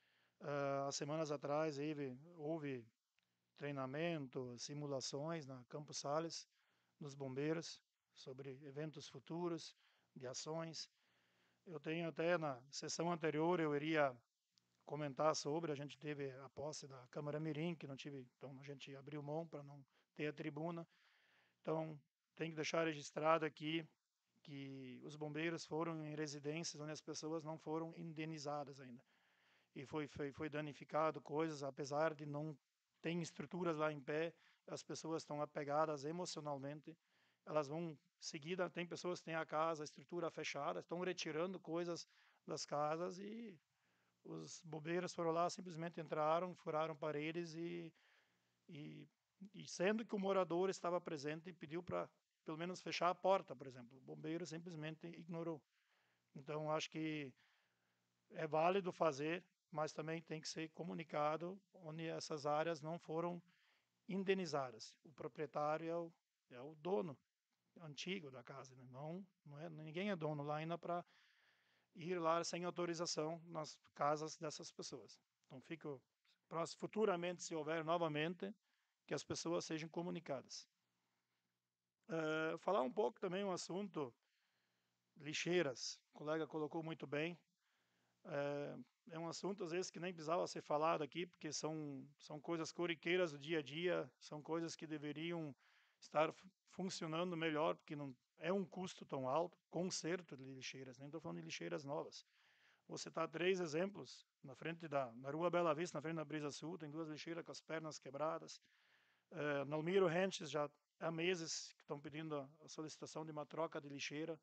há semanas atrás houve treinamento, simulações na Campos Sales, nos bombeiros, sobre eventos futuros, de ações. Eu tenho até na sessão anterior, eu iria comentar sobre, a gente teve a posse da Câmara Mirim, que não tive, então a gente abriu mão para não ter a tribuna. Então, tem que deixar registrado aqui que os bombeiros foram em residências onde as pessoas não foram indenizadas ainda. e foi danificado coisas, apesar de não ter estruturas lá em pé, as pessoas estão apegadas emocionalmente, elas vão seguida, tem pessoas que têm a casa, a estrutura fechada, estão retirando coisas das casas e os bombeiros foram lá, simplesmente entraram, furaram paredes e, e sendo que o morador estava presente e pediu para pelo menos fechar a porta, por exemplo, o bombeiro simplesmente ignorou. Então, acho que é válido fazer, mas também tem que ser comunicado onde essas áreas não foram indenizadas. O proprietário é o dono antigo da casa, né? Não é, ninguém é dono lá ainda para ir lá sem autorização nas casas dessas pessoas. Então, fico futuramente, se houver novamente, que as pessoas sejam comunicadas. Falar um pouco também um assunto, lixeiras, o colega colocou muito bem. É um assunto, às vezes, que nem precisava ser falado aqui, porque são coisas corriqueiras do dia a dia, são coisas que deveriam estar funcionando melhor, porque não é um custo tão alto, conserto de lixeiras, nem estou falando de lixeiras novas. Vou citar 3 exemplos, na Rua Bela Vista, na frente da Brisa Sul, tem 2 lixeiras com as pernas quebradas. No Almiro Rentes, já há meses que estão pedindo a solicitação de uma troca de lixeira.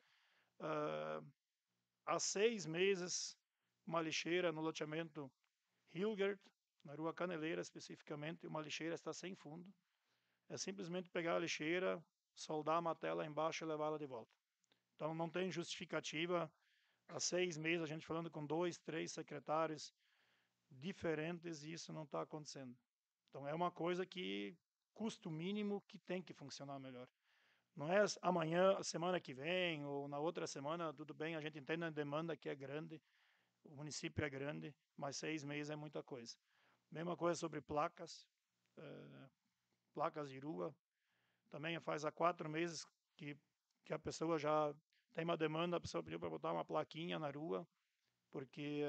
Há 6 meses, uma lixeira no loteamento Hilgert, na Rua Caneleira especificamente, uma lixeira está sem fundo. É simplesmente pegar a lixeira, soldar a matela embaixo e levá-la de volta. Então não tem justificativa. Há 6 meses a gente falando com 2, 3 secretários diferentes e isso não está acontecendo. Então é uma coisa que custo mínimo que tem que funcionar melhor. Não é amanhã, semana que vem ou na outra semana, tudo bem, a gente entende a demanda que é grande, o município é grande, mas 6 meses é muita coisa. Mesma coisa sobre placas, placas de rua. Também faz há 4 meses que a pessoa já tem uma demanda, a pessoa pediu para botar uma plaquinha na rua, porque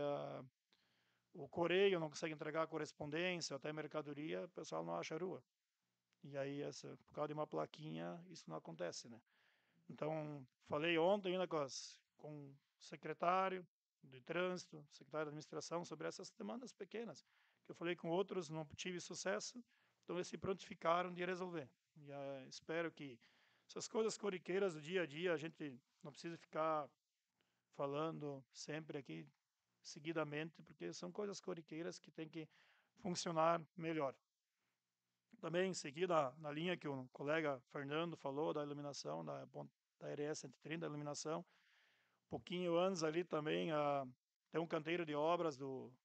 o correio não consegue entregar a correspondência, até mercadoria, o pessoal não acha a rua. E aí, por causa de uma plaquinha, isso não acontece, né? Então, falei ontem ainda com o secretário de trânsito, secretário de administração, sobre essas demandas pequenas, que eu falei com outros, não tive sucesso, então eles se prontificaram de resolver. E espero que essas coisas corriqueiras do dia a dia, a gente não precisa ficar falando sempre aqui, seguidamente, porque são coisas corriqueiras que tem que funcionar melhor. Também, em seguida, na linha que o colega Fernando falou, da iluminação, da RS 130, da iluminação, um pouquinho antes ali também tem um canteiro de obras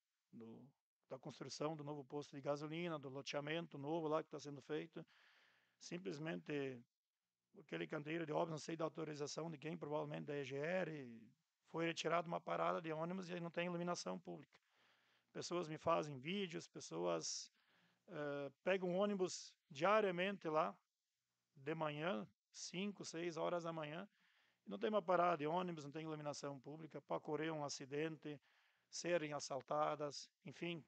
da construção do novo posto de gasolina, do loteamento novo lá que está sendo feito. Simplesmente, aquele canteiro de obras, não sei da autorização de quem, provavelmente da EGR, foi retirado uma parada de ônibus e não tem iluminação pública. Pessoas me fazem vídeos, pessoas pegam um ônibus diariamente lá, de manhã, 5, 6 horas da manhã, e não tem uma parada de ônibus, não tem iluminação pública, para ocorrer um acidente, serem assaltadas, enfim,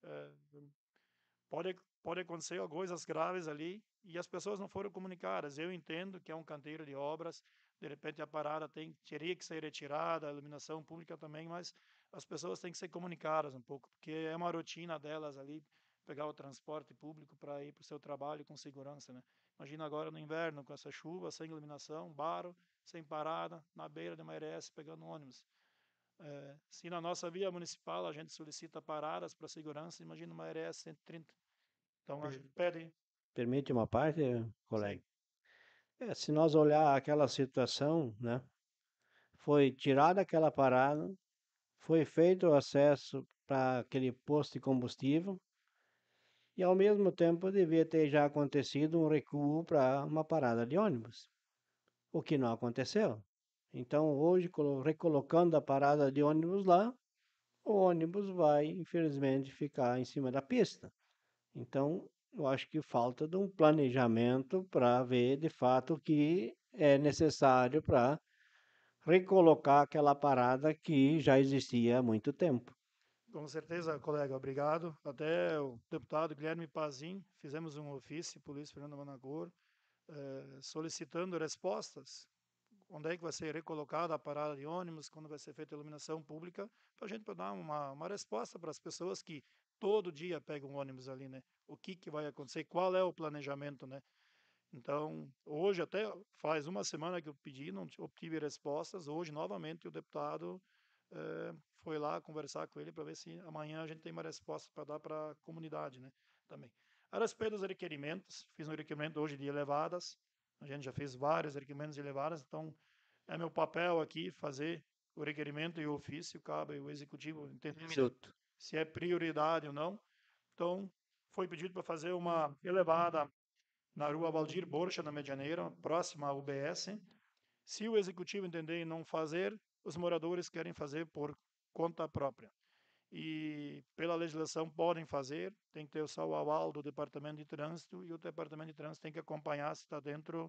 pode acontecer coisas graves ali e as pessoas não foram comunicadas. Eu entendo que é um canteiro de obras, de repente a parada teria que ser retirada, a iluminação pública também, mas as pessoas têm que ser comunicadas um pouco, porque é uma rotina delas ali, pegar o transporte público para ir para o seu trabalho com segurança, né? Imagina agora no inverno, com essa chuva, sem iluminação, baro, sem parada, na beira de uma RS, pegando ônibus. Se na nossa via municipal a gente solicita paradas para segurança, imagina uma RS 130. Então, acho que pede. Permite uma parte, colega? Sim. Se nós olhar aquela situação, né? Foi tirada aquela parada, foi feito o acesso para aquele posto de combustível e, ao mesmo tempo, devia ter já acontecido um recuo para uma parada de ônibus, o que não aconteceu. Então, hoje, recolocando a parada de ônibus lá, o ônibus vai, infelizmente, ficar em cima da pista. Então, eu acho que falta de um planejamento para ver, de fato, o que é necessário para recolocar aquela parada que já existia há muito tempo. Com certeza, colega, obrigado. Até o deputado Guilherme Pazin, fizemos um ofício, Polícia Fernando Manacor, solicitando respostas onde é que vai ser recolocada a parada de ônibus, quando vai ser feita a iluminação pública, para a gente dar uma resposta para as pessoas que todo dia pegam ônibus ali, né? O que vai acontecer, qual é o planejamento, né? Então, hoje até faz uma semana que eu pedi, não obtive respostas. Hoje, novamente, o deputado foi lá conversar com ele para ver se amanhã a gente tem uma resposta para dar para a comunidade, né? Também. A respeito dos requerimentos, fiz um requerimento hoje de elevadas. A gente já fez vários requerimentos de elevadas, então é meu papel aqui fazer o requerimento e o ofício, cabe o executivo entender se é prioridade ou não. Então, foi pedido para fazer uma elevada na rua Valdir Borcha, na Medianeira, próxima à UBS. Se o executivo entender em não fazer, os moradores querem fazer por conta própria. E pela legislação podem fazer, tem que ter só o aval do Departamento de Trânsito e o Departamento de Trânsito tem que acompanhar se está dentro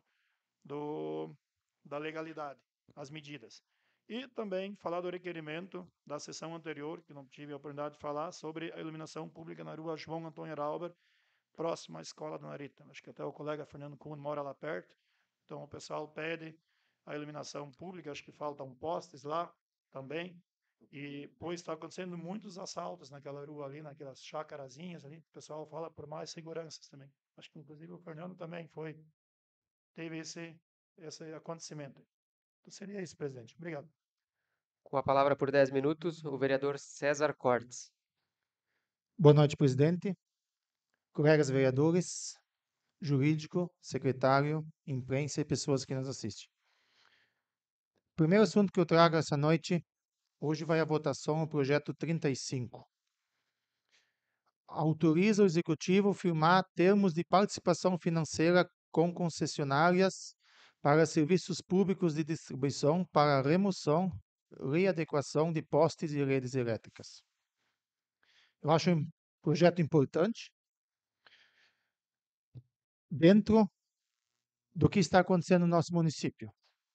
da legalidade, as medidas. E também falar do requerimento da sessão anterior, que não tive a oportunidade de falar, sobre a iluminação pública na rua João Antônio Rauber, próximo à escola da Narita. Acho que até o colega Fernando Kuhn mora lá perto. Então o pessoal pede a iluminação pública, acho que faltam postes lá também. E pois está acontecendo muitos assaltos naquela rua ali, naquelas chacarazinhas ali. O pessoal fala por mais seguranças também. Acho que inclusive o Fernando também teve esse acontecimento. Então seria isso, presidente. Obrigado. Com a palavra por 10 minutos, o vereador César Cortes. Boa noite, presidente, colegas vereadores, jurídico, secretário, imprensa e pessoas que nos assistem. O primeiro assunto que eu trago essa noite, hoje vai à votação o projeto 35. Autoriza o executivo firmar termos de participação financeira com concessionárias para serviços públicos de distribuição para remoção, readequação de postes e redes elétricas. Eu acho um projeto importante, dentro do que está acontecendo no nosso município.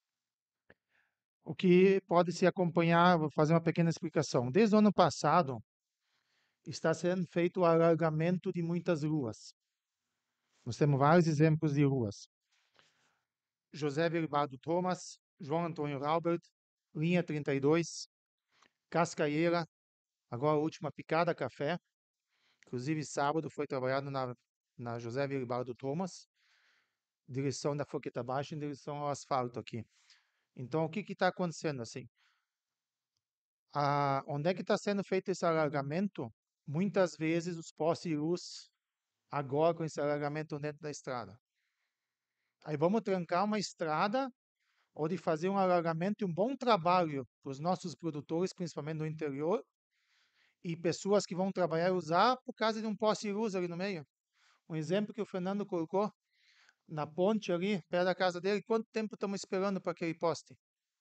O que pode se acompanhar, vou fazer uma pequena explicação. Desde o ano passado, está sendo feito o alargamento de muitas ruas. Nós temos vários exemplos de ruas. José Veribaldo Thomas, João Antônio Raubert, linha 32, Cascaeira, agora a última Picada Café. Inclusive, sábado foi trabalhado na José Veribaldo Thomas, direção da Forqueta Baixa em direção ao asfalto aqui. Então, o que está acontecendo assim? Onde é que está sendo feito esse alargamento? Muitas vezes os postes de luz agora com esse alargamento dentro da estrada. Aí vamos trancar uma estrada ou de fazer um alargamento e um bom trabalho para os nossos produtores, principalmente no interior, e pessoas que vão trabalhar e usar por causa de um poste de luz ali no meio. Um exemplo que o Fernando colocou na ponte ali, perto da casa dele, quanto tempo estamos esperando para aquele poste?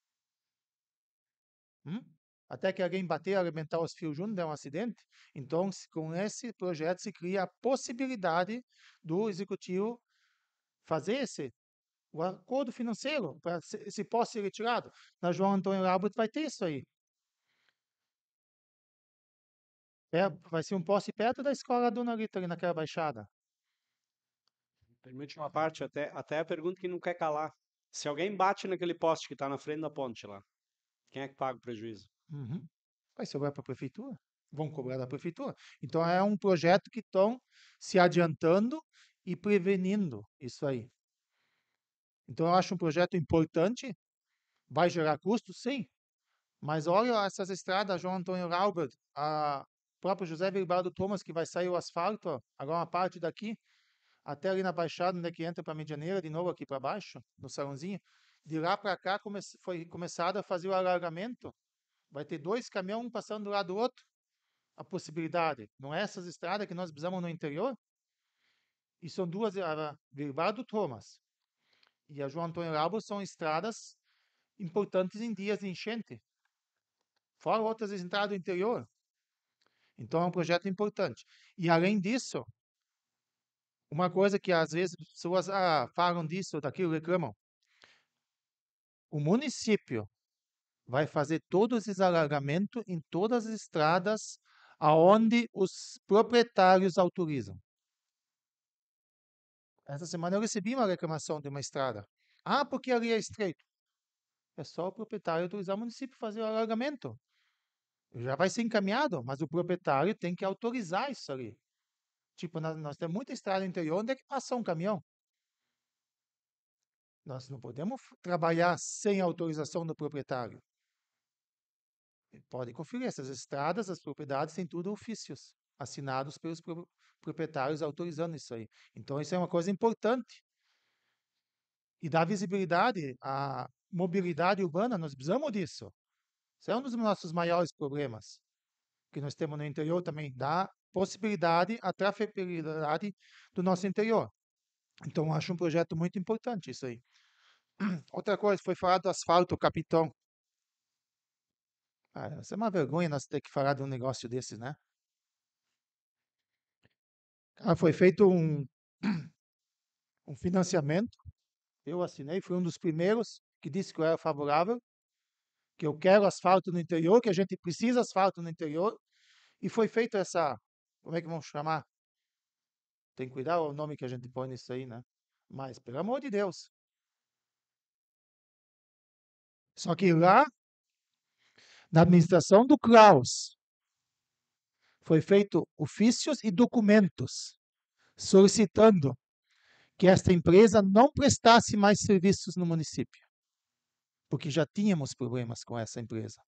Até que alguém bater, arrebentar os fios juntos, der um acidente. Então, com esse projeto, se cria a possibilidade do executivo fazer o acordo financeiro para esse poste ser retirado. Na João Antônio Labut vai ter isso aí. Vai ser um poste perto da escola Dona Rita, ali naquela baixada. Permite uma parte, até a pergunta que não quer calar. Se alguém bate naquele poste que está na frente da ponte lá, quem é que paga o prejuízo? Vai sobrar para a prefeitura. Vão cobrar da prefeitura. Então, é um projeto que estão se adiantando e prevenindo isso aí. Então, eu acho um projeto importante. Vai gerar custos? Sim. Mas olha essas estradas, João Antônio Raubert, a próprio José Veribaldo Thomas, que vai sair o asfalto, ó, agora uma parte daqui, até ali na Baixada, onde é que entra para a Medianeira, de novo aqui para baixo, no salãozinho. De lá para cá foi começado a fazer o alargamento. Vai ter 2 caminhões, um passando do lado do outro. A possibilidade. Não é essas estradas que nós precisamos no interior? E são duas, a Veribaldo Thomas e a João Antônio Raubert são estradas importantes em dias de enchente. Fora outras estradas do interior. Então, é um projeto importante. E, além disso, uma coisa que às vezes as pessoas falam disso, daquilo, reclamam. O município vai fazer todos esses alargamentos em todas as estradas aonde os proprietários autorizam. Essa semana eu recebi uma reclamação de uma estrada. Porque ali é estreito. É só o proprietário autorizar o município a fazer o alargamento. Já vai ser encaminhado, mas o proprietário tem que autorizar isso ali. Tipo, nós temos muita estrada no interior onde é que passa um caminhão. Nós não podemos trabalhar sem autorização do proprietário. Pode conferir, essas estradas, as propriedades têm tudo ofícios assinados pelos proprietários autorizando isso aí. Então, isso é uma coisa importante. E dá visibilidade à mobilidade urbana, nós precisamos disso. Isso é um dos nossos maiores problemas que nós temos no interior também, dá possibilidade à trafegabilidade do nosso interior. Então, acho um projeto muito importante isso aí. Outra coisa, foi falado do asfalto Capitão. Isso é uma vergonha nós ter que falar de um negócio desses, né? Foi feito um financiamento, eu assinei, fui um dos primeiros que disse que eu era favorável, que eu quero asfalto no interior, que a gente precisa de asfalto no interior, e foi feito essa, como é que vamos chamar? Tem que cuidar o nome que a gente põe nisso aí, né? Mas, pelo amor de Deus. Só que lá, na administração do Klaus, foi feito ofícios e documentos solicitando que esta empresa não prestasse mais serviços no município, porque já tínhamos problemas com essa empresa.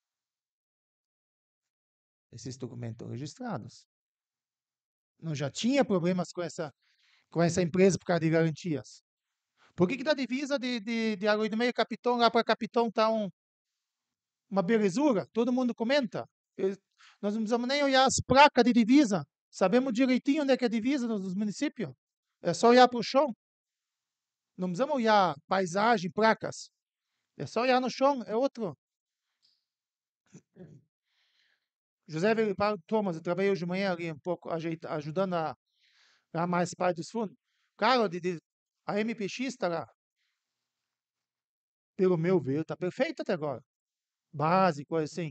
Esses documentos registrados. Não já tinha problemas com essa empresa por causa de garantias. Por que da divisa de Água do Meio Capitão lá para Capitão está uma belezura? Todo mundo comenta. Nós não precisamos nem olhar as placas de divisa. Sabemos direitinho onde é que é a divisa dos municípios. É só olhar para o chão. Não precisamos olhar paisagem, placas. É só olhar no chão, é outro. José Veliparo Thomas, eu trabalhei hoje de manhã ali um pouco ajudando a mais parte dos fundos. Cara, a MPX está lá. Pelo meu ver, está perfeito até agora. Base, coisa assim.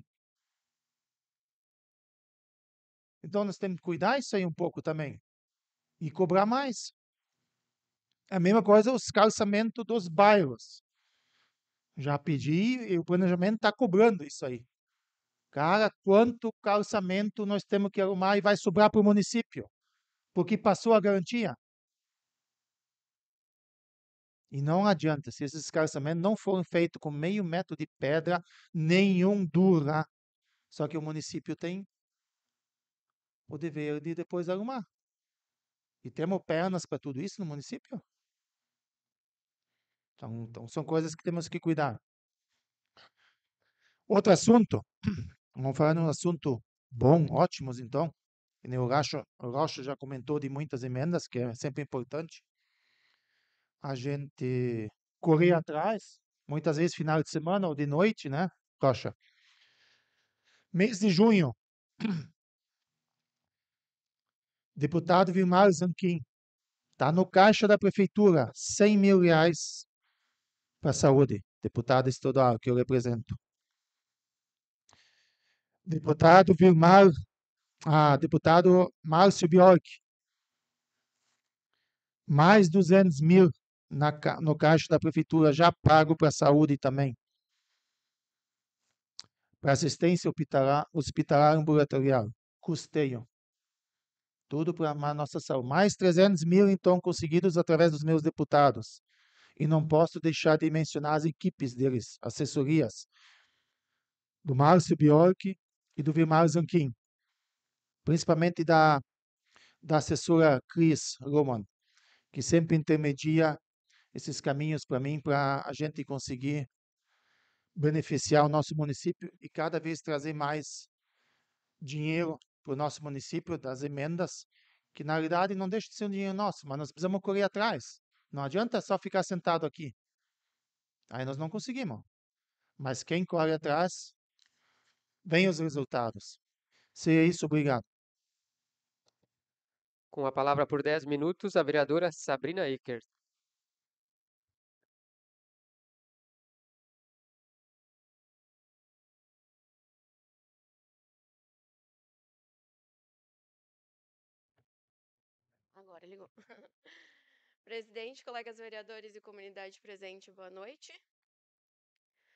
Então nós temos que cuidar isso aí um pouco também. E cobrar mais. A mesma coisa os calçamentos dos bairros. Já pedi e o planejamento está cobrando isso aí. Cara, quanto calçamento nós temos que arrumar e vai sobrar para o município? Porque passou a garantia. E não adianta, se esses calçamentos não forem feitos com meio metro de pedra, nenhum dura. Só que o município tem o dever de depois arrumar. E temos pernas para tudo isso no município? Então, são coisas que temos que cuidar. Outro assunto, vamos falar de um assunto bom, ótimos então. O Rocha já comentou de muitas emendas, que é sempre importante. A gente correr atrás, muitas vezes final de semana ou de noite, né, Rocha? Mês de junho, deputado Vilmar Zanquim, está no caixa da prefeitura, 100 mil reais para a saúde, deputado estadual que eu represento. Deputado Márcio Bjork, mais 200 mil no caixa da prefeitura, já pago para a saúde também. Para assistência hospitalar ambulatorial, custeio. Tudo para a nossa saúde. Mais 300 mil, então, conseguidos através dos meus deputados. E não posso deixar de mencionar as equipes deles, assessorias, do Márcio Bjork e do Vilmar Zanquim. Principalmente da assessora Cris Roman, que sempre intermedia esses caminhos para mim, para a gente conseguir beneficiar o nosso município e cada vez trazer mais dinheiro para o nosso município, das emendas, que na realidade não deixa de ser um dinheiro nosso, mas nós precisamos correr atrás. Não adianta só ficar sentado aqui. Aí nós não conseguimos. Mas quem corre atrás, vem os resultados. Se é isso, obrigado. Com a palavra por 10 minutos, a vereadora Sabrina Eckert. Agora ligou. Presidente, colegas vereadores e comunidade presente, boa noite.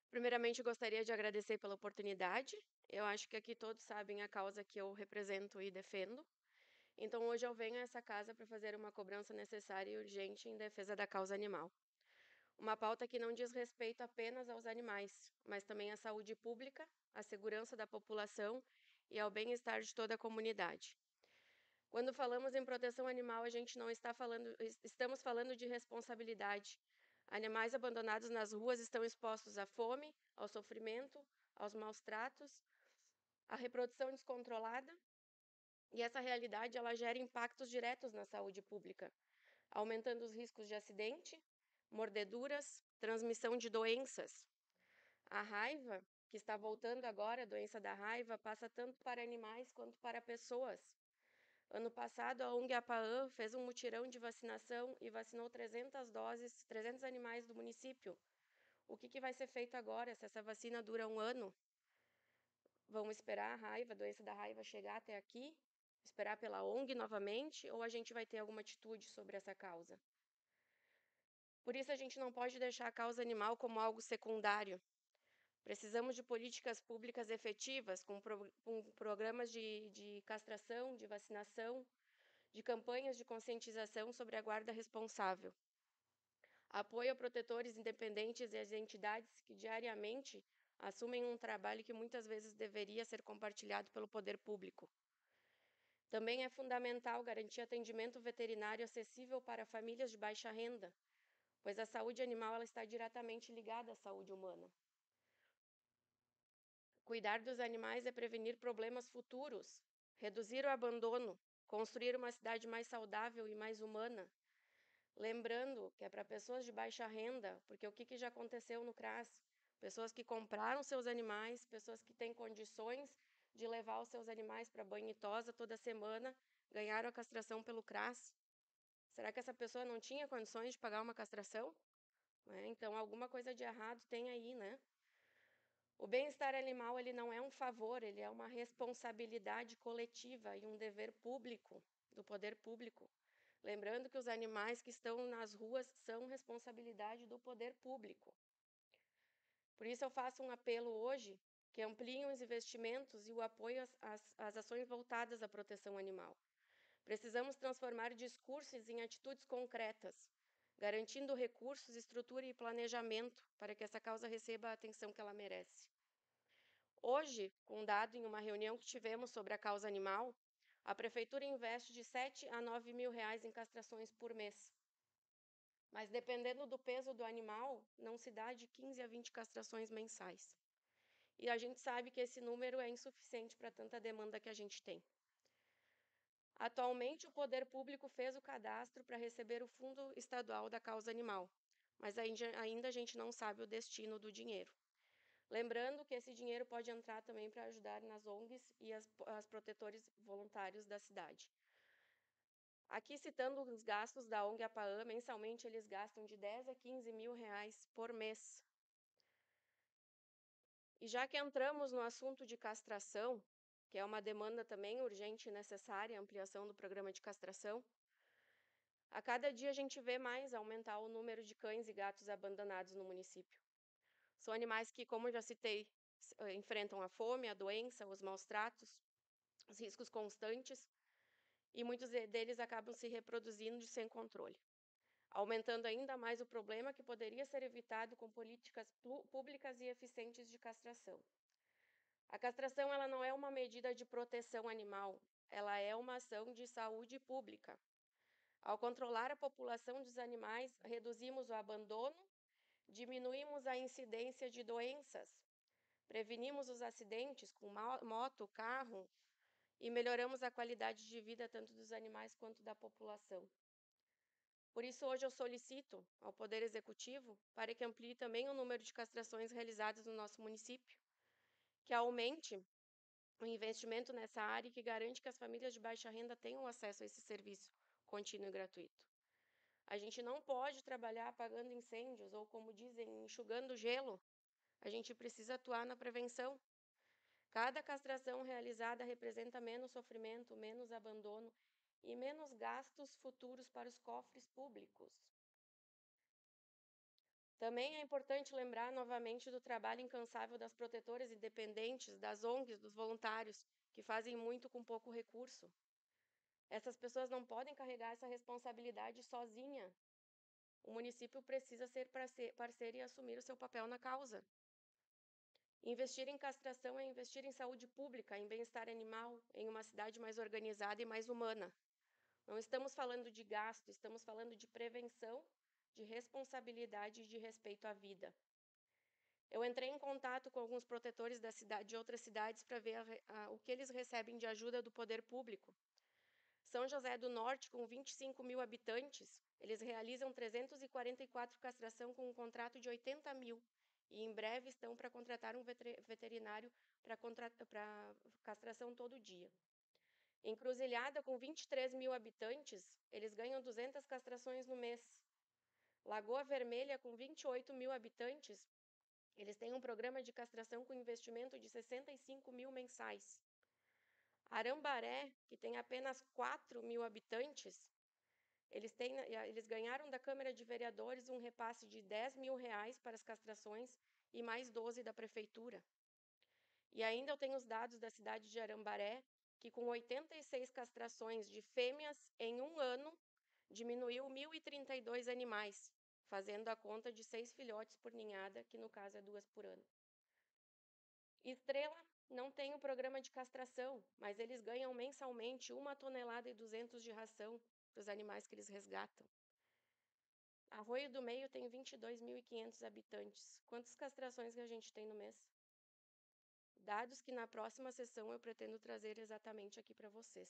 Primeiramente, gostaria de agradecer pela oportunidade. Eu acho que aqui todos sabem a causa que eu represento e defendo. Então, hoje eu venho a essa casa para fazer uma cobrança necessária e urgente em defesa da causa animal. Uma pauta que não diz respeito apenas aos animais, mas também à saúde pública, à segurança da população e ao bem-estar de toda a comunidade. Quando falamos em proteção animal, a gente não está falando, estamos falando de responsabilidade. Animais abandonados nas ruas estão expostos à fome, ao sofrimento, aos maus tratos, à reprodução descontrolada, e essa realidade ela gera impactos diretos na saúde pública, aumentando os riscos de acidente, mordeduras, transmissão de doenças. A raiva, que está voltando agora, a doença da raiva, passa tanto para animais quanto para pessoas. Ano passado, a ONG APAAN fez um mutirão de vacinação e vacinou 300 doses, 300 animais do município. O que vai ser feito agora, se essa vacina dura um ano? Vamos esperar a raiva, a doença da raiva chegar até aqui? Esperar pela ONG novamente? Ou a gente vai ter alguma atitude sobre essa causa? Por isso, a gente não pode deixar a causa animal como algo secundário. Precisamos de políticas públicas efetivas, com programas de castração, de vacinação, de campanhas de conscientização sobre a guarda responsável. Apoio a protetores independentes e às entidades que diariamente assumem um trabalho que muitas vezes deveria ser compartilhado pelo poder público. Também é fundamental garantir atendimento veterinário acessível para famílias de baixa renda, pois a saúde animal ela está diretamente ligada à saúde humana. Cuidar dos animais é prevenir problemas futuros, reduzir o abandono, construir uma cidade mais saudável e mais humana. Lembrando que é para pessoas de baixa renda, porque o que já aconteceu no CRAS? Pessoas que compraram seus animais, pessoas que têm condições de levar os seus animais para banho e tosa toda semana, ganharam a castração pelo CRAS. Será que essa pessoa não tinha condições de pagar uma castração? Então, alguma coisa de errado tem aí, né? O bem-estar animal ele não é um favor, ele é uma responsabilidade coletiva e um dever público, do poder público. Lembrando que os animais que estão nas ruas são responsabilidade do poder público. Por isso eu faço um apelo hoje que ampliem os investimentos e o apoio às ações voltadas à proteção animal. Precisamos transformar discursos em atitudes concretas, garantindo recursos, estrutura e planejamento para que essa causa receba a atenção que ela merece. Hoje, com dado em uma reunião que tivemos sobre a causa animal, a Prefeitura investe de 7 a 9 mil reais em castrações por mês. Mas dependendo do peso do animal, não se dá de 15 a 20 castrações mensais. E a gente sabe que esse número é insuficiente para tanta demanda que a gente tem. Atualmente, o poder público fez o cadastro para receber o Fundo Estadual da Causa Animal, mas ainda a gente não sabe o destino do dinheiro. Lembrando que esse dinheiro pode entrar também para ajudar nas ONGs e as protetores voluntários da cidade. Aqui, citando os gastos da ONG APAAN, mensalmente eles gastam de 10 a 15 mil reais por mês. E já que entramos no assunto de castração, que é uma demanda também urgente e necessária, a ampliação do programa de castração, a cada dia a gente vê mais aumentar o número de cães e gatos abandonados no município. São animais que, como eu já citei, enfrentam a fome, a doença, os maus tratos, os riscos constantes, e muitos deles acabam se reproduzindo sem controle, aumentando ainda mais o problema que poderia ser evitado com políticas públicas e eficientes de castração. A castração ela não é uma medida de proteção animal, ela é uma ação de saúde pública. Ao controlar a população dos animais, reduzimos o abandono, diminuímos a incidência de doenças, prevenimos os acidentes com moto, carro e melhoramos a qualidade de vida tanto dos animais quanto da população. Por isso, hoje eu solicito ao Poder Executivo para que amplie também o número de castrações realizadas no nosso município, que aumente o investimento nessa área e que garante que as famílias de baixa renda tenham acesso a esse serviço contínuo e gratuito. A gente não pode trabalhar apagando incêndios ou, como dizem, enxugando gelo. A gente precisa atuar na prevenção. Cada castração realizada representa menos sofrimento, menos abandono e menos gastos futuros para os cofres públicos. Também é importante lembrar novamente do trabalho incansável das protetoras independentes, das ONGs, dos voluntários, que fazem muito com pouco recurso. Essas pessoas não podem carregar essa responsabilidade sozinha. O município precisa ser parceiro e assumir o seu papel na causa. Investir em castração é investir em saúde pública, em bem-estar animal, em uma cidade mais organizada e mais humana. Não estamos falando de gasto, estamos falando de prevenção, de responsabilidade e de respeito à vida. Eu entrei em contato com alguns protetores de outras cidades para ver o que eles recebem de ajuda do poder público. São José do Norte, com 25 mil habitantes, eles realizam 344 castração com um contrato de 80 mil e em breve estão para contratar um veterinário para castração todo dia. Encruzilhada, com 23 mil habitantes, eles ganham 200 castrações no mês. Lagoa Vermelha, com 28 mil habitantes, eles têm um programa de castração com investimento de 65 mil mensais. Arambaré, que tem apenas 4 mil habitantes, eles ganharam da Câmara de Vereadores um repasse de 10 mil reais para as castrações e mais 12 da Prefeitura. E ainda eu tenho os dados da cidade de Arambaré, que com 86 castrações de fêmeas em um ano, diminuiu 1.032 animais, fazendo a conta de 6 filhotes por ninhada, que no caso é 2 por ano. Estrela não tem um programa de castração, mas eles ganham mensalmente 1,2 toneladas de ração para os animais que eles resgatam. Arroio do Meio tem 22.500 habitantes. Quantas castrações que a gente tem no mês? Dados que na próxima sessão eu pretendo trazer exatamente aqui para vocês.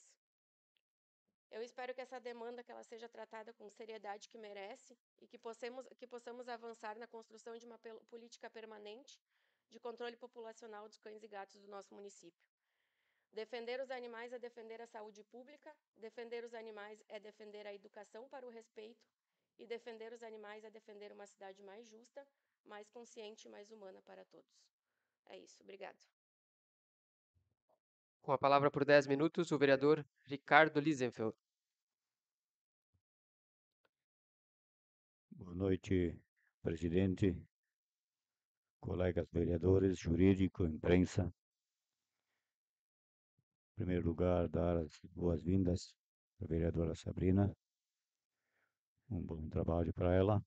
Eu espero que essa demanda que ela seja tratada com seriedade que merece e que possamos avançar na construção de uma política permanente de controle populacional dos cães e gatos do nosso município. Defender os animais é defender a saúde pública, defender os animais é defender a educação para o respeito e defender os animais é defender uma cidade mais justa, mais consciente e mais humana para todos. É isso, obrigado. Com a palavra por 10 minutos, o vereador Ricardo Lisenfeld. Boa noite, presidente, colegas vereadores, jurídico, imprensa. Em primeiro lugar, dar as boas-vindas à vereadora Sabrina. Um bom trabalho para ela.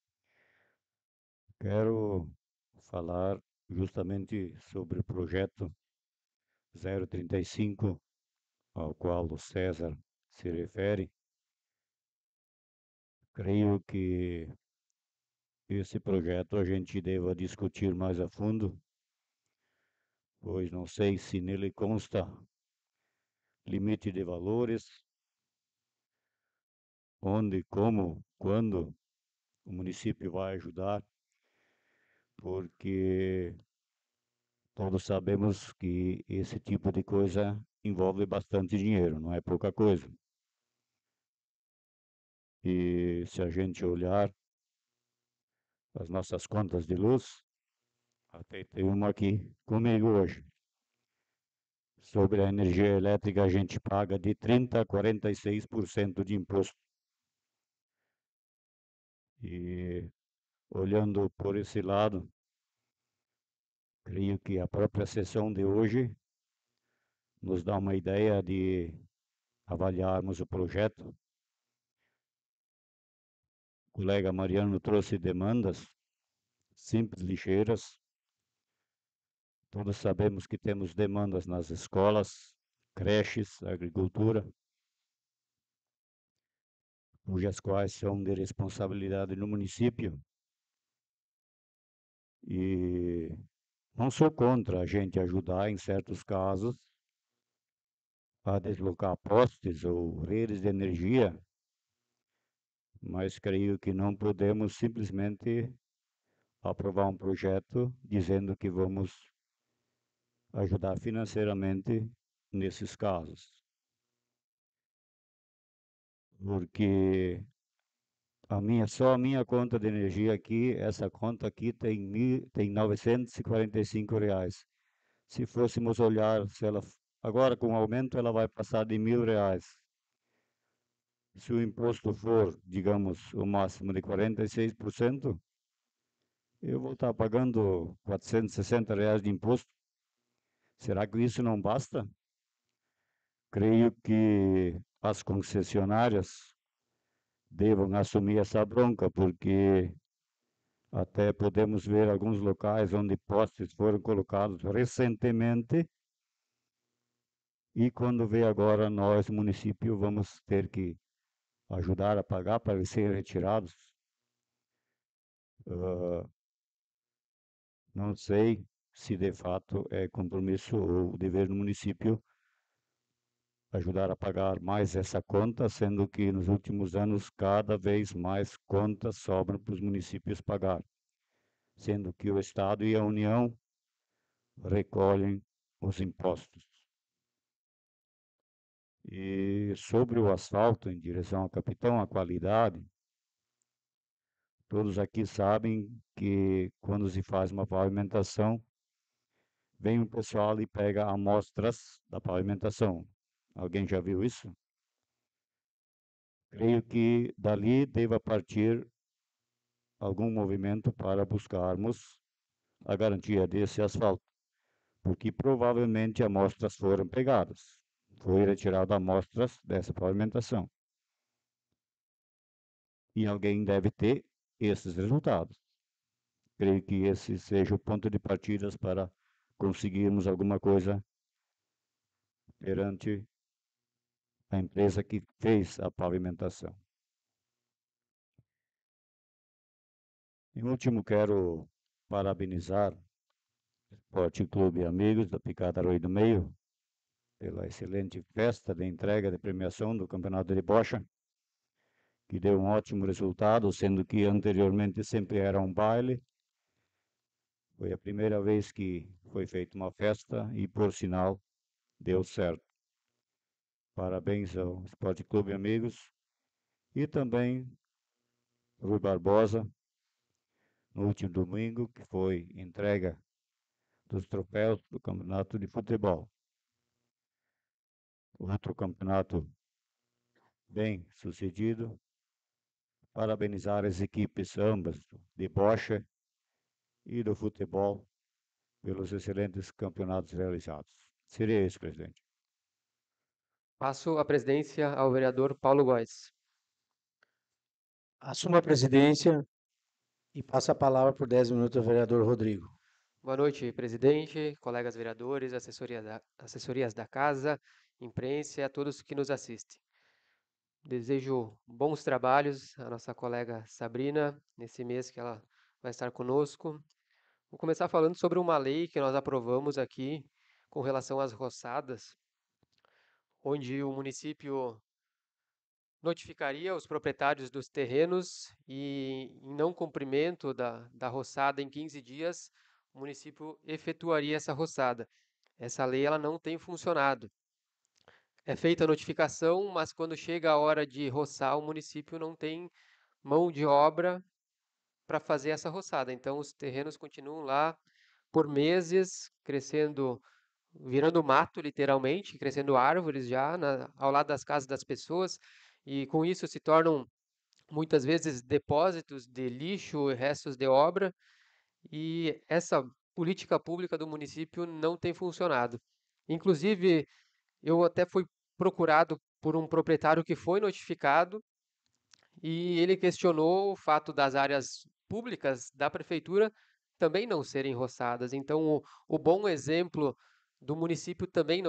Quero falar justamente sobre o projeto 035, ao qual o César se refere. Creio que esse projeto a gente deva discutir mais a fundo, pois não sei se nele consta limite de valores, onde, como, quando o município vai ajudar, porque todos sabemos que esse tipo de coisa envolve bastante dinheiro, não é pouca coisa. E se a gente olhar as nossas contas de luz, até tem uma aqui comigo hoje. Sobre a energia elétrica, a gente paga de 30% a 46% de imposto. E olhando por esse lado, creio que a própria sessão de hoje nos dá uma ideia de avaliarmos o projeto. O colega Mariano trouxe demandas simples, ligeiras. Todos sabemos que temos demandas nas escolas, creches, agricultura, cujas quais são de responsabilidade do município. E não sou contra a gente ajudar, em certos casos, a deslocar postes ou redes de energia, mas creio que não podemos simplesmente aprovar um projeto dizendo que vamos ajudar financeiramente nesses casos. Porque só a minha conta de energia aqui, essa conta aqui tem R$ 945. Se fôssemos olhar, agora com o aumento ela vai passar de R$ 1.000. Se o imposto for, digamos, o máximo de 46%, eu vou estar pagando R$ 460 de imposto. Será que isso não basta? Creio que as concessionárias devam assumir essa bronca, porque até podemos ver alguns locais onde postes foram colocados recentemente e quando vê agora nós, município, vamos ter que ajudar a pagar para eles serem retirados. Não sei se de fato é compromisso ou dever do município ajudar a pagar mais essa conta, sendo que nos últimos anos cada vez mais contas sobram para os municípios pagar, sendo que o Estado e a União recolhem os impostos. E sobre o asfalto em direção ao Capitão, a qualidade, todos aqui sabem que quando se faz uma pavimentação, vem um pessoal e pega amostras da pavimentação. Alguém já viu isso? Creio que dali deva partir algum movimento para buscarmos a garantia desse asfalto, porque provavelmente amostras foram pegadas. Foi retirado amostras dessa pavimentação. E alguém deve ter esses resultados. Creio que esse seja o ponto de partida para conseguirmos alguma coisa perante a empresa que fez a pavimentação. Em último, quero parabenizar o Esporte Clube Amigos da Picada Arroio do Meio pela excelente festa de entrega de premiação do Campeonato de Bocha, que deu um ótimo resultado, sendo que anteriormente sempre era um baile. Foi a primeira vez que foi feita uma festa e, por sinal, deu certo. Parabéns ao Esporte Clube Amigos e também Rui Barbosa, no último domingo, que foi entrega dos troféus do Campeonato de Futebol. Outro campeonato bem sucedido. Parabenizar as equipes ambas, de bocha e do futebol, pelos excelentes campeonatos realizados. Seria isso, presidente. Passo a presidência ao vereador Paulo Góes. Assumo a presidência e passo a palavra por 10 minutos ao vereador Rodrigo. Boa noite, presidente, colegas vereadores, assessorias da casa, imprensa e a todos que nos assistem. Desejo bons trabalhos à nossa colega Sabrina, nesse mês que ela vai estar conosco. Vou começar falando sobre uma lei que nós aprovamos aqui com relação às roçadas, onde o município notificaria os proprietários dos terrenos e, em não cumprimento da roçada em 15 dias, o município efetuaria essa roçada. Essa lei ela não tem funcionado. É feita a notificação, mas quando chega a hora de roçar, o município não tem mão de obra para fazer essa roçada. Então, os terrenos continuam lá por meses, crescendo, virando mato, literalmente, crescendo árvores já ao lado das casas das pessoas, e com isso se tornam muitas vezes depósitos de lixo e restos de obra, e essa política pública do município não tem funcionado. Inclusive, eu até fui procurado por um proprietário que foi notificado e ele questionou o fato das áreas públicas da prefeitura também não serem roçadas. Então, o bom exemplo do município também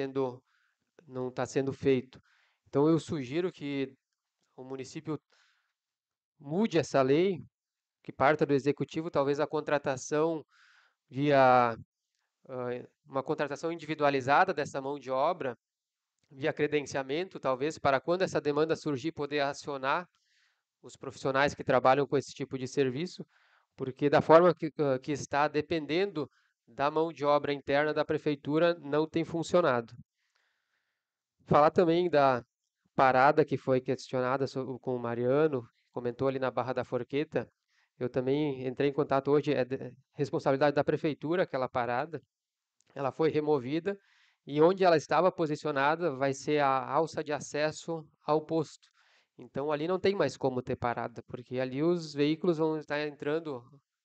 não tá sendo feito. Então, eu sugiro que o município mude essa lei, que parta do executivo, talvez a contratação via uma contratação individualizada dessa mão de obra, via credenciamento, talvez, para quando essa demanda surgir, poder acionar os profissionais que trabalham com esse tipo de serviço, porque da forma que está, dependendo da mão de obra interna da prefeitura, não tem funcionado. Falar também da parada que foi questionada com o Mariano, comentou ali na Barra da Forqueta. Eu também entrei em contato hoje, é responsabilidade da prefeitura aquela parada. Ela foi removida e onde ela estava posicionada vai ser a alça de acesso ao posto. Então ali não tem mais como ter parada, porque ali os veículos vão estar entrando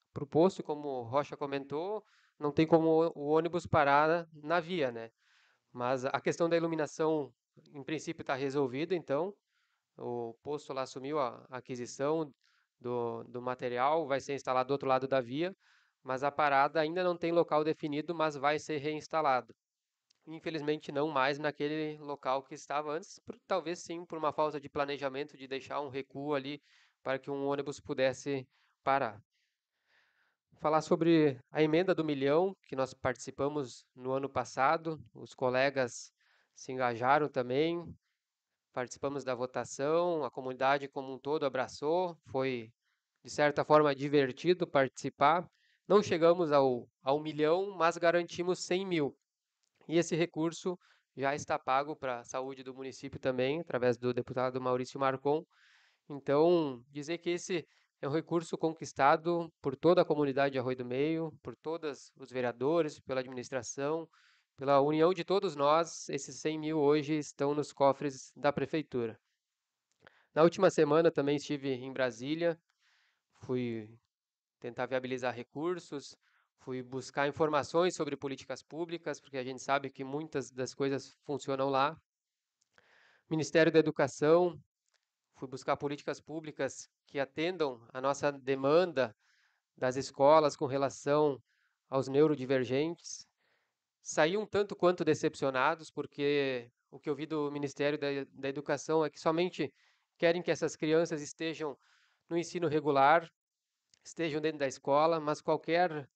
para o posto, como o Rocha comentou, não tem como o ônibus parar na via, né? Mas a questão da iluminação, em princípio, está resolvida, então o posto lá assumiu a aquisição do material, vai ser instalado do outro lado da via, mas a parada ainda não tem local definido, mas vai ser reinstalado. Infelizmente não mais naquele local que estava antes, talvez sim por uma falta de planejamento de deixar um recuo ali para que um ônibus pudesse parar. Falar sobre a emenda do milhão, que nós participamos no ano passado, os colegas se engajaram também, participamos da votação, a comunidade como um todo abraçou, foi de certa forma divertido participar. Não chegamos ao milhão, mas garantimos 100 mil. E esse recurso já está pago para a saúde do município também, através do deputado Maurício Marcon. Então, dizer que esse é um recurso conquistado por toda a comunidade de Arroio do Meio, por todos os vereadores, pela administração, pela união de todos nós, esses 100 mil hoje estão nos cofres da prefeitura. Na última semana também estive em Brasília, fui tentar viabilizar recursos, fui buscar informações sobre políticas públicas, porque a gente sabe que muitas das coisas funcionam lá. Ministério da Educação, fui buscar políticas públicas que atendam a nossa demanda das escolas com relação aos neurodivergentes. Saí um tanto quanto decepcionados, porque o que eu vi do Ministério da Educação é que somente querem que essas crianças estejam no ensino regular, estejam dentro da escola, mas qualquer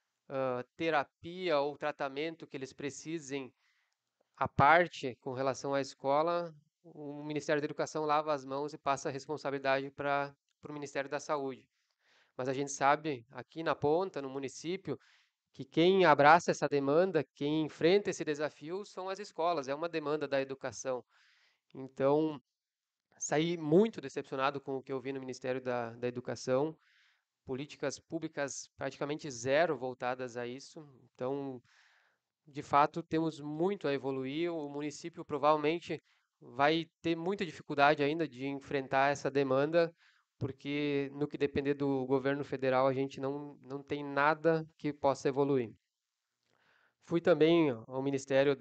terapia ou tratamento que eles precisem à parte com relação à escola, o Ministério da Educação lava as mãos e passa a responsabilidade para o Ministério da Saúde. Mas a gente sabe, aqui na ponta, no município, que quem abraça essa demanda, quem enfrenta esse desafio são as escolas, é uma demanda da educação. Então, saí muito decepcionado com o que eu vi no Ministério da Educação, políticas públicas praticamente zero voltadas a isso. Então, de fato, temos muito a evoluir. O município provavelmente vai ter muita dificuldade ainda de enfrentar essa demanda, porque no que depender do governo federal, a gente não tem nada que possa evoluir. Fui também ao Ministério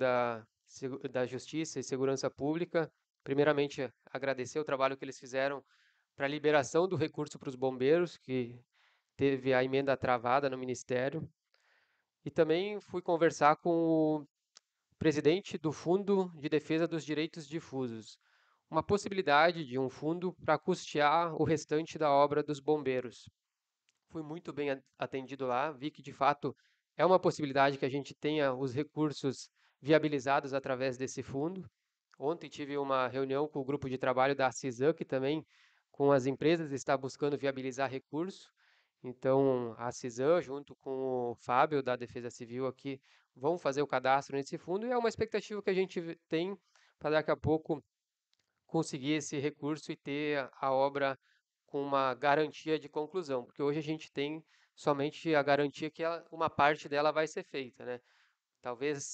da Justiça e Segurança Pública, primeiramente agradecer o trabalho que eles fizeram para a liberação do recurso para os bombeiros, que teve a emenda travada no Ministério. E também fui conversar com o presidente do Fundo de Defesa dos Direitos Difusos, uma possibilidade de um fundo para custear o restante da obra dos bombeiros. Fui muito bem atendido lá, vi que de fato é uma possibilidade que a gente tenha os recursos viabilizados através desse fundo. Ontem tive uma reunião com o grupo de trabalho da CISAM, que também com as empresas está buscando viabilizar recurso. Então, a CISAM, junto com o Fábio da Defesa Civil aqui, vão fazer o cadastro nesse fundo e é uma expectativa que a gente tem para daqui a pouco conseguir esse recurso e ter a obra com uma garantia de conclusão, porque hoje a gente tem somente a garantia que uma parte dela vai ser feita, né? Talvez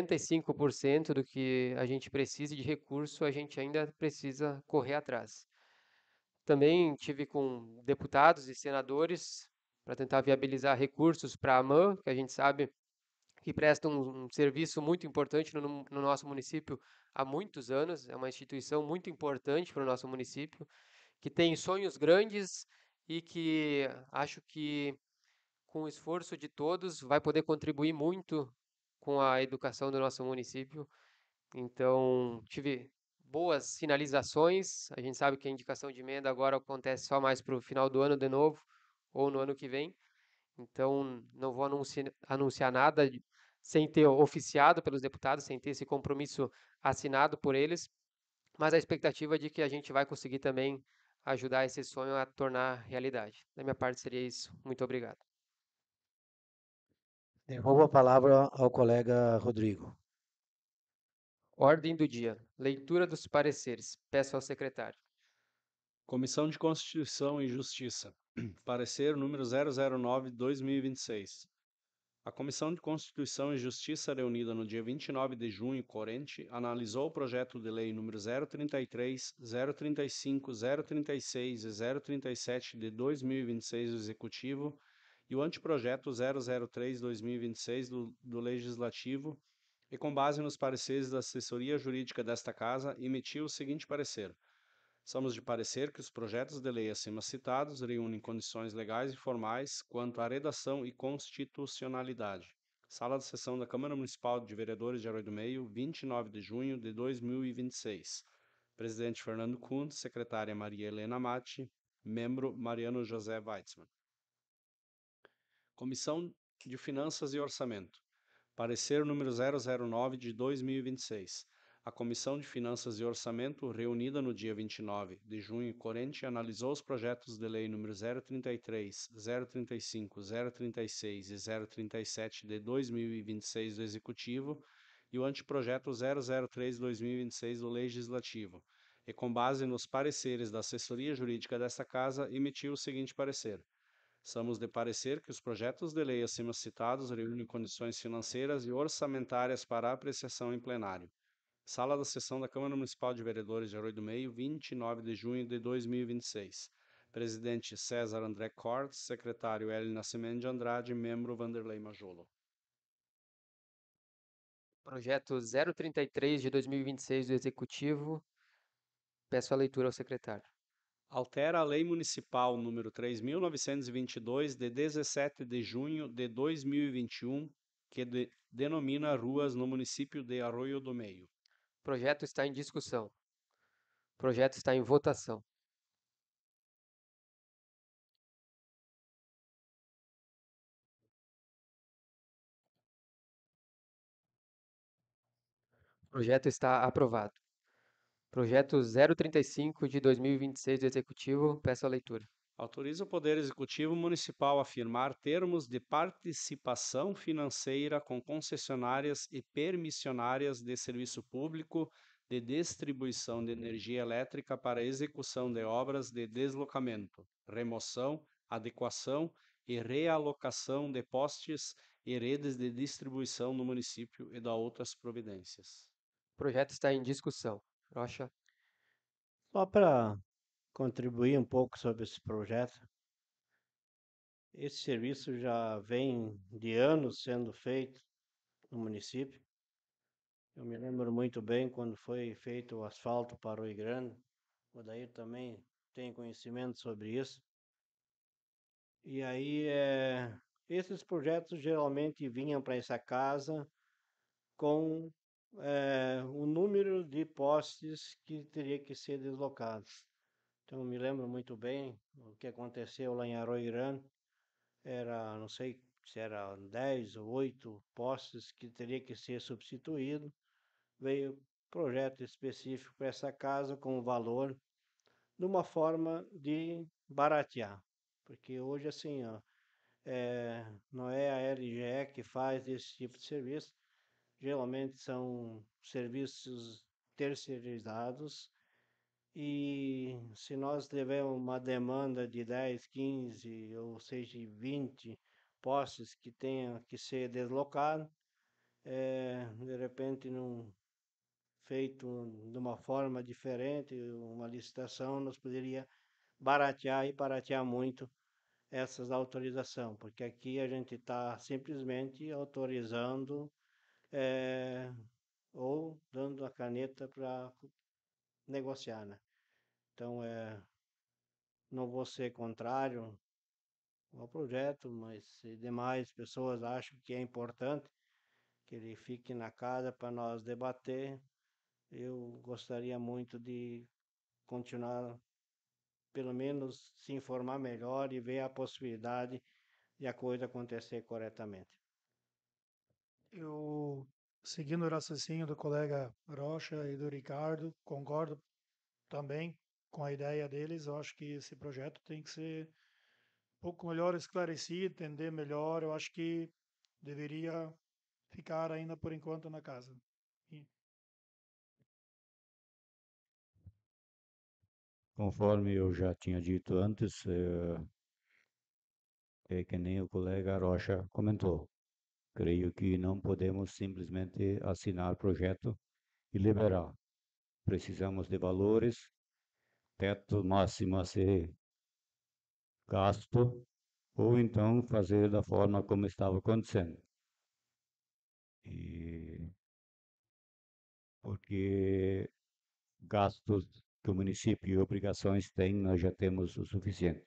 75% do que a gente precise de recurso, a gente ainda precisa correr atrás. Também tive com deputados e senadores para tentar viabilizar recursos para a AMAN, que a gente sabe que presta um serviço muito importante no nosso município há muitos anos, é uma instituição muito importante para o nosso município, que tem sonhos grandes e que acho que com o esforço de todos vai poder contribuir muito com a educação do nosso município. Então, tive boas sinalizações. A gente sabe que a indicação de emenda agora acontece só mais para o final do ano de novo, ou no ano que vem. Então, não vou anunciar nada sem ter oficiado pelos deputados, sem ter esse compromisso assinado por eles, mas a expectativa é de que a gente vai conseguir também ajudar esse sonho a tornar realidade. Da minha parte seria isso. Muito obrigado. Devolvo a palavra ao colega Rodrigo. Ordem do dia. Leitura dos pareceres. Peço ao secretário. Comissão de Constituição e Justiça. Parecer número 009/2026. A Comissão de Constituição e Justiça, reunida no dia 29 de junho, corrente, analisou o projeto de lei número 033, 035, 036 e 037 de 2026 do Executivo e o anteprojeto 003/2026 do Legislativo, e com base nos pareceres da assessoria jurídica desta Casa, emitiu o seguinte parecer. Somos de parecer que os projetos de lei acima citados reúnem condições legais e formais quanto à redação e constitucionalidade. Sala de sessão da Câmara Municipal de Vereadores de Arroio do Meio, 29 de junho de 2026. Presidente Fernando Kuntz, secretária Maria Helena Matti, membro Mariano José Weitzmann. Comissão de Finanças e Orçamento. Parecer número 009 de 2026. A Comissão de Finanças e Orçamento, reunida no dia 29 de junho corrente, analisou os projetos de lei número 033, 035, 036 e 037 de 2026 do Executivo e o anteprojeto 003/2026 do Legislativo, e com base nos pareceres da assessoria jurídica desta Casa, emitiu o seguinte parecer. Somos de parecer que os projetos de lei acima citados reúnem condições financeiras e orçamentárias para apreciação em plenário. Sala da sessão da Câmara Municipal de Vereadores de Arroio do Meio, 29 de junho de 2026. Presidente César André Cortes, secretário Hélio Nascimento de Andrade, membro Vanderlei Majolo. Projeto 033 de 2026 do Executivo. Peço a leitura ao secretário. Altera a Lei Municipal número 3.922, de 17 de junho de 2021, que denomina ruas no município de Arroio do Meio. Projeto está em discussão. Projeto está em votação. Projeto está aprovado. Projeto 035 de 2026 do Executivo. Peço a leitura. Autoriza o Poder Executivo Municipal a firmar termos de participação financeira com concessionárias e permissionárias de serviço público de distribuição de energia elétrica para execução de obras de deslocamento, remoção, adequação e realocação de postes e redes de distribuição no município e da outras providências. Projeto está em discussão. Rocha. Só para contribuir um pouco sobre esse projeto. Esse serviço já vem de anos sendo feito no município. Eu me lembro muito bem quando foi feito o asfalto para o Rio Grande. O Odair também tem conhecimento sobre isso. E aí, esses projetos geralmente vinham para essa casa com o número de postes que teria que ser deslocados. Então, eu me lembro muito bem o que aconteceu lá em Arroio Grande. Era, não sei se era 10 ou 8 postes que teria que ser substituído. Veio projeto específico para essa casa com o valor de uma forma de baratear. Porque hoje, assim, ó, não é a LGE que faz esse tipo de serviço. Geralmente são serviços terceirizados. E se nós tivermos uma demanda de 10, 15 ou seja, 20 postes que tenham que ser deslocados, de repente não feito de uma forma diferente, uma licitação, nós poderia baratear muito essas autorizações, porque aqui a gente está simplesmente autorizando ou dando a caneta para negociar, né? Então, não vou ser contrário ao projeto, mas se demais pessoas acham que é importante que ele fique na casa para nós debater, eu gostaria muito de continuar, pelo menos se informar melhor e ver a possibilidade de a coisa acontecer corretamente. Eu, seguindo o raciocínio do colega Rocha e do Ricardo, concordo também com a ideia deles. Eu acho que esse projeto tem que ser um pouco melhor esclarecido, entender melhor. Eu acho que deveria ficar ainda por enquanto na casa. Conforme eu já tinha dito antes, é que nem o colega Rocha comentou. Creio que não podemos simplesmente assinar projeto e liberar. Precisamos de valores, teto máximo a ser gasto ou então fazer da forma como estava acontecendo. E porque gastos que o município e obrigações tem, nós já temos o suficiente.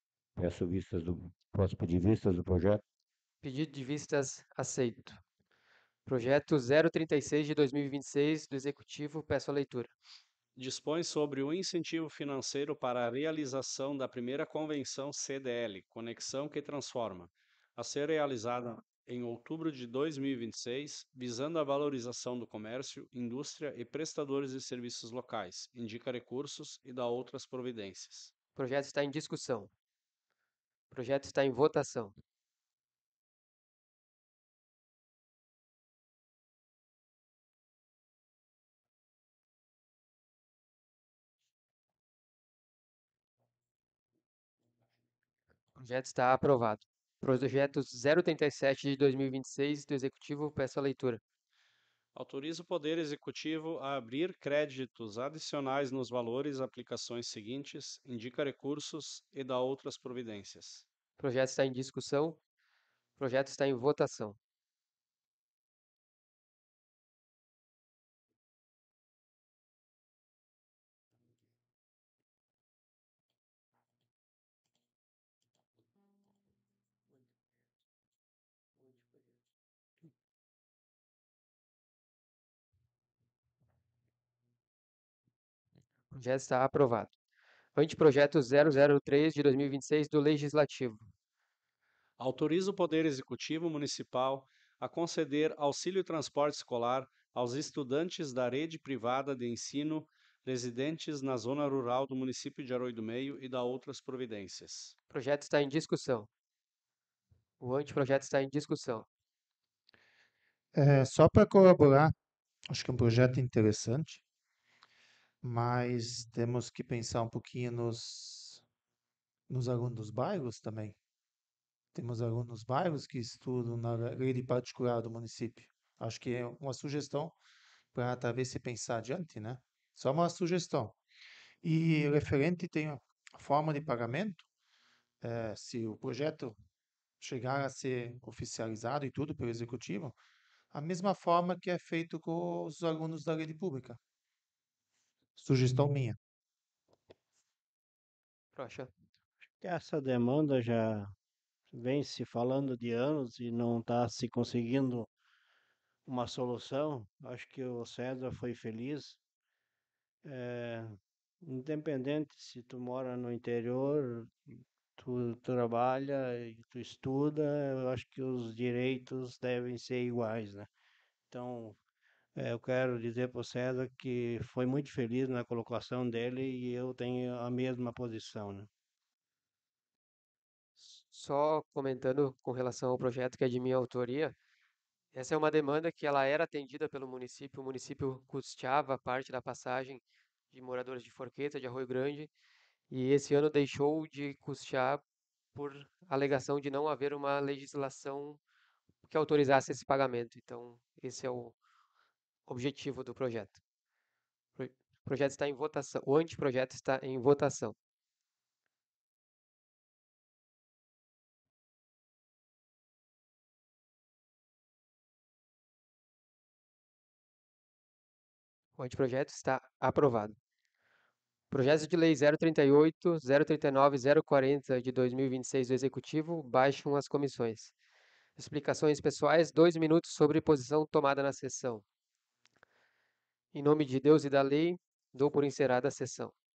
Posso pedir vistas do projeto? Pedido de vistas aceito. Projeto 036 de 2026 do Executivo, peço a leitura. Dispõe sobre o incentivo financeiro para a realização da primeira convenção CDL, Conexão que Transforma, a ser realizada em outubro de 2026, visando a valorização do comércio, indústria e prestadores de serviços locais, indica recursos e dá outras providências. O projeto está em discussão. O projeto está em votação. O projeto está aprovado. Projeto 037 de 2026 do Executivo, peço a leitura. Autoriza o Poder Executivo a abrir créditos adicionais nos valores aplicações seguintes, indica recursos e dá outras providências. O projeto está em discussão. O projeto está em votação. O projeto está aprovado. Anteprojeto 003 de 2026 do Legislativo. Autoriza o Poder Executivo Municipal a conceder auxílio transporte escolar aos estudantes da rede privada de ensino residentes na zona rural do município de Arroio do Meio e dá outras providências. O projeto está em discussão. O anteprojeto está em discussão. Só para corroborar, acho que é um projeto interessante, mas temos que pensar um pouquinho nos alunos dos bairros também. Temos alunos nos bairros que estudam na rede particular do município. Acho que é uma sugestão para talvez se pensar adiante, né? Só uma sugestão. E referente tem a forma de pagamento, se o projeto chegar a ser oficializado e tudo pelo executivo, a mesma forma que é feito com os alunos da rede pública. Sugestão minha. Rocha. Que essa demanda já vem se falando de anos e não está se conseguindo uma solução. Acho que o César foi feliz. Independente se tu mora no interior, tu trabalha e tu estuda, eu acho que os direitos devem ser iguais, né? Então, eu quero dizer para o César que foi muito feliz na colocação dele e eu tenho a mesma posição, né? Só comentando com relação ao projeto que é de minha autoria, essa é uma demanda que ela era atendida pelo município. O município custeava parte da passagem de moradores de Forqueta, de Arroio Grande, e esse ano deixou de custear por alegação de não haver uma legislação que autorizasse esse pagamento. Então, esse é o objetivo do projeto. O projeto está em votação. O anteprojeto está em votação. O anteprojeto está aprovado. Projetos de Lei 038, 039 e 040 de 2026 do Executivo baixam as comissões. Explicações pessoais, 2 minutos sobre posição tomada na sessão. Em nome de Deus e da lei, dou por encerrada a sessão.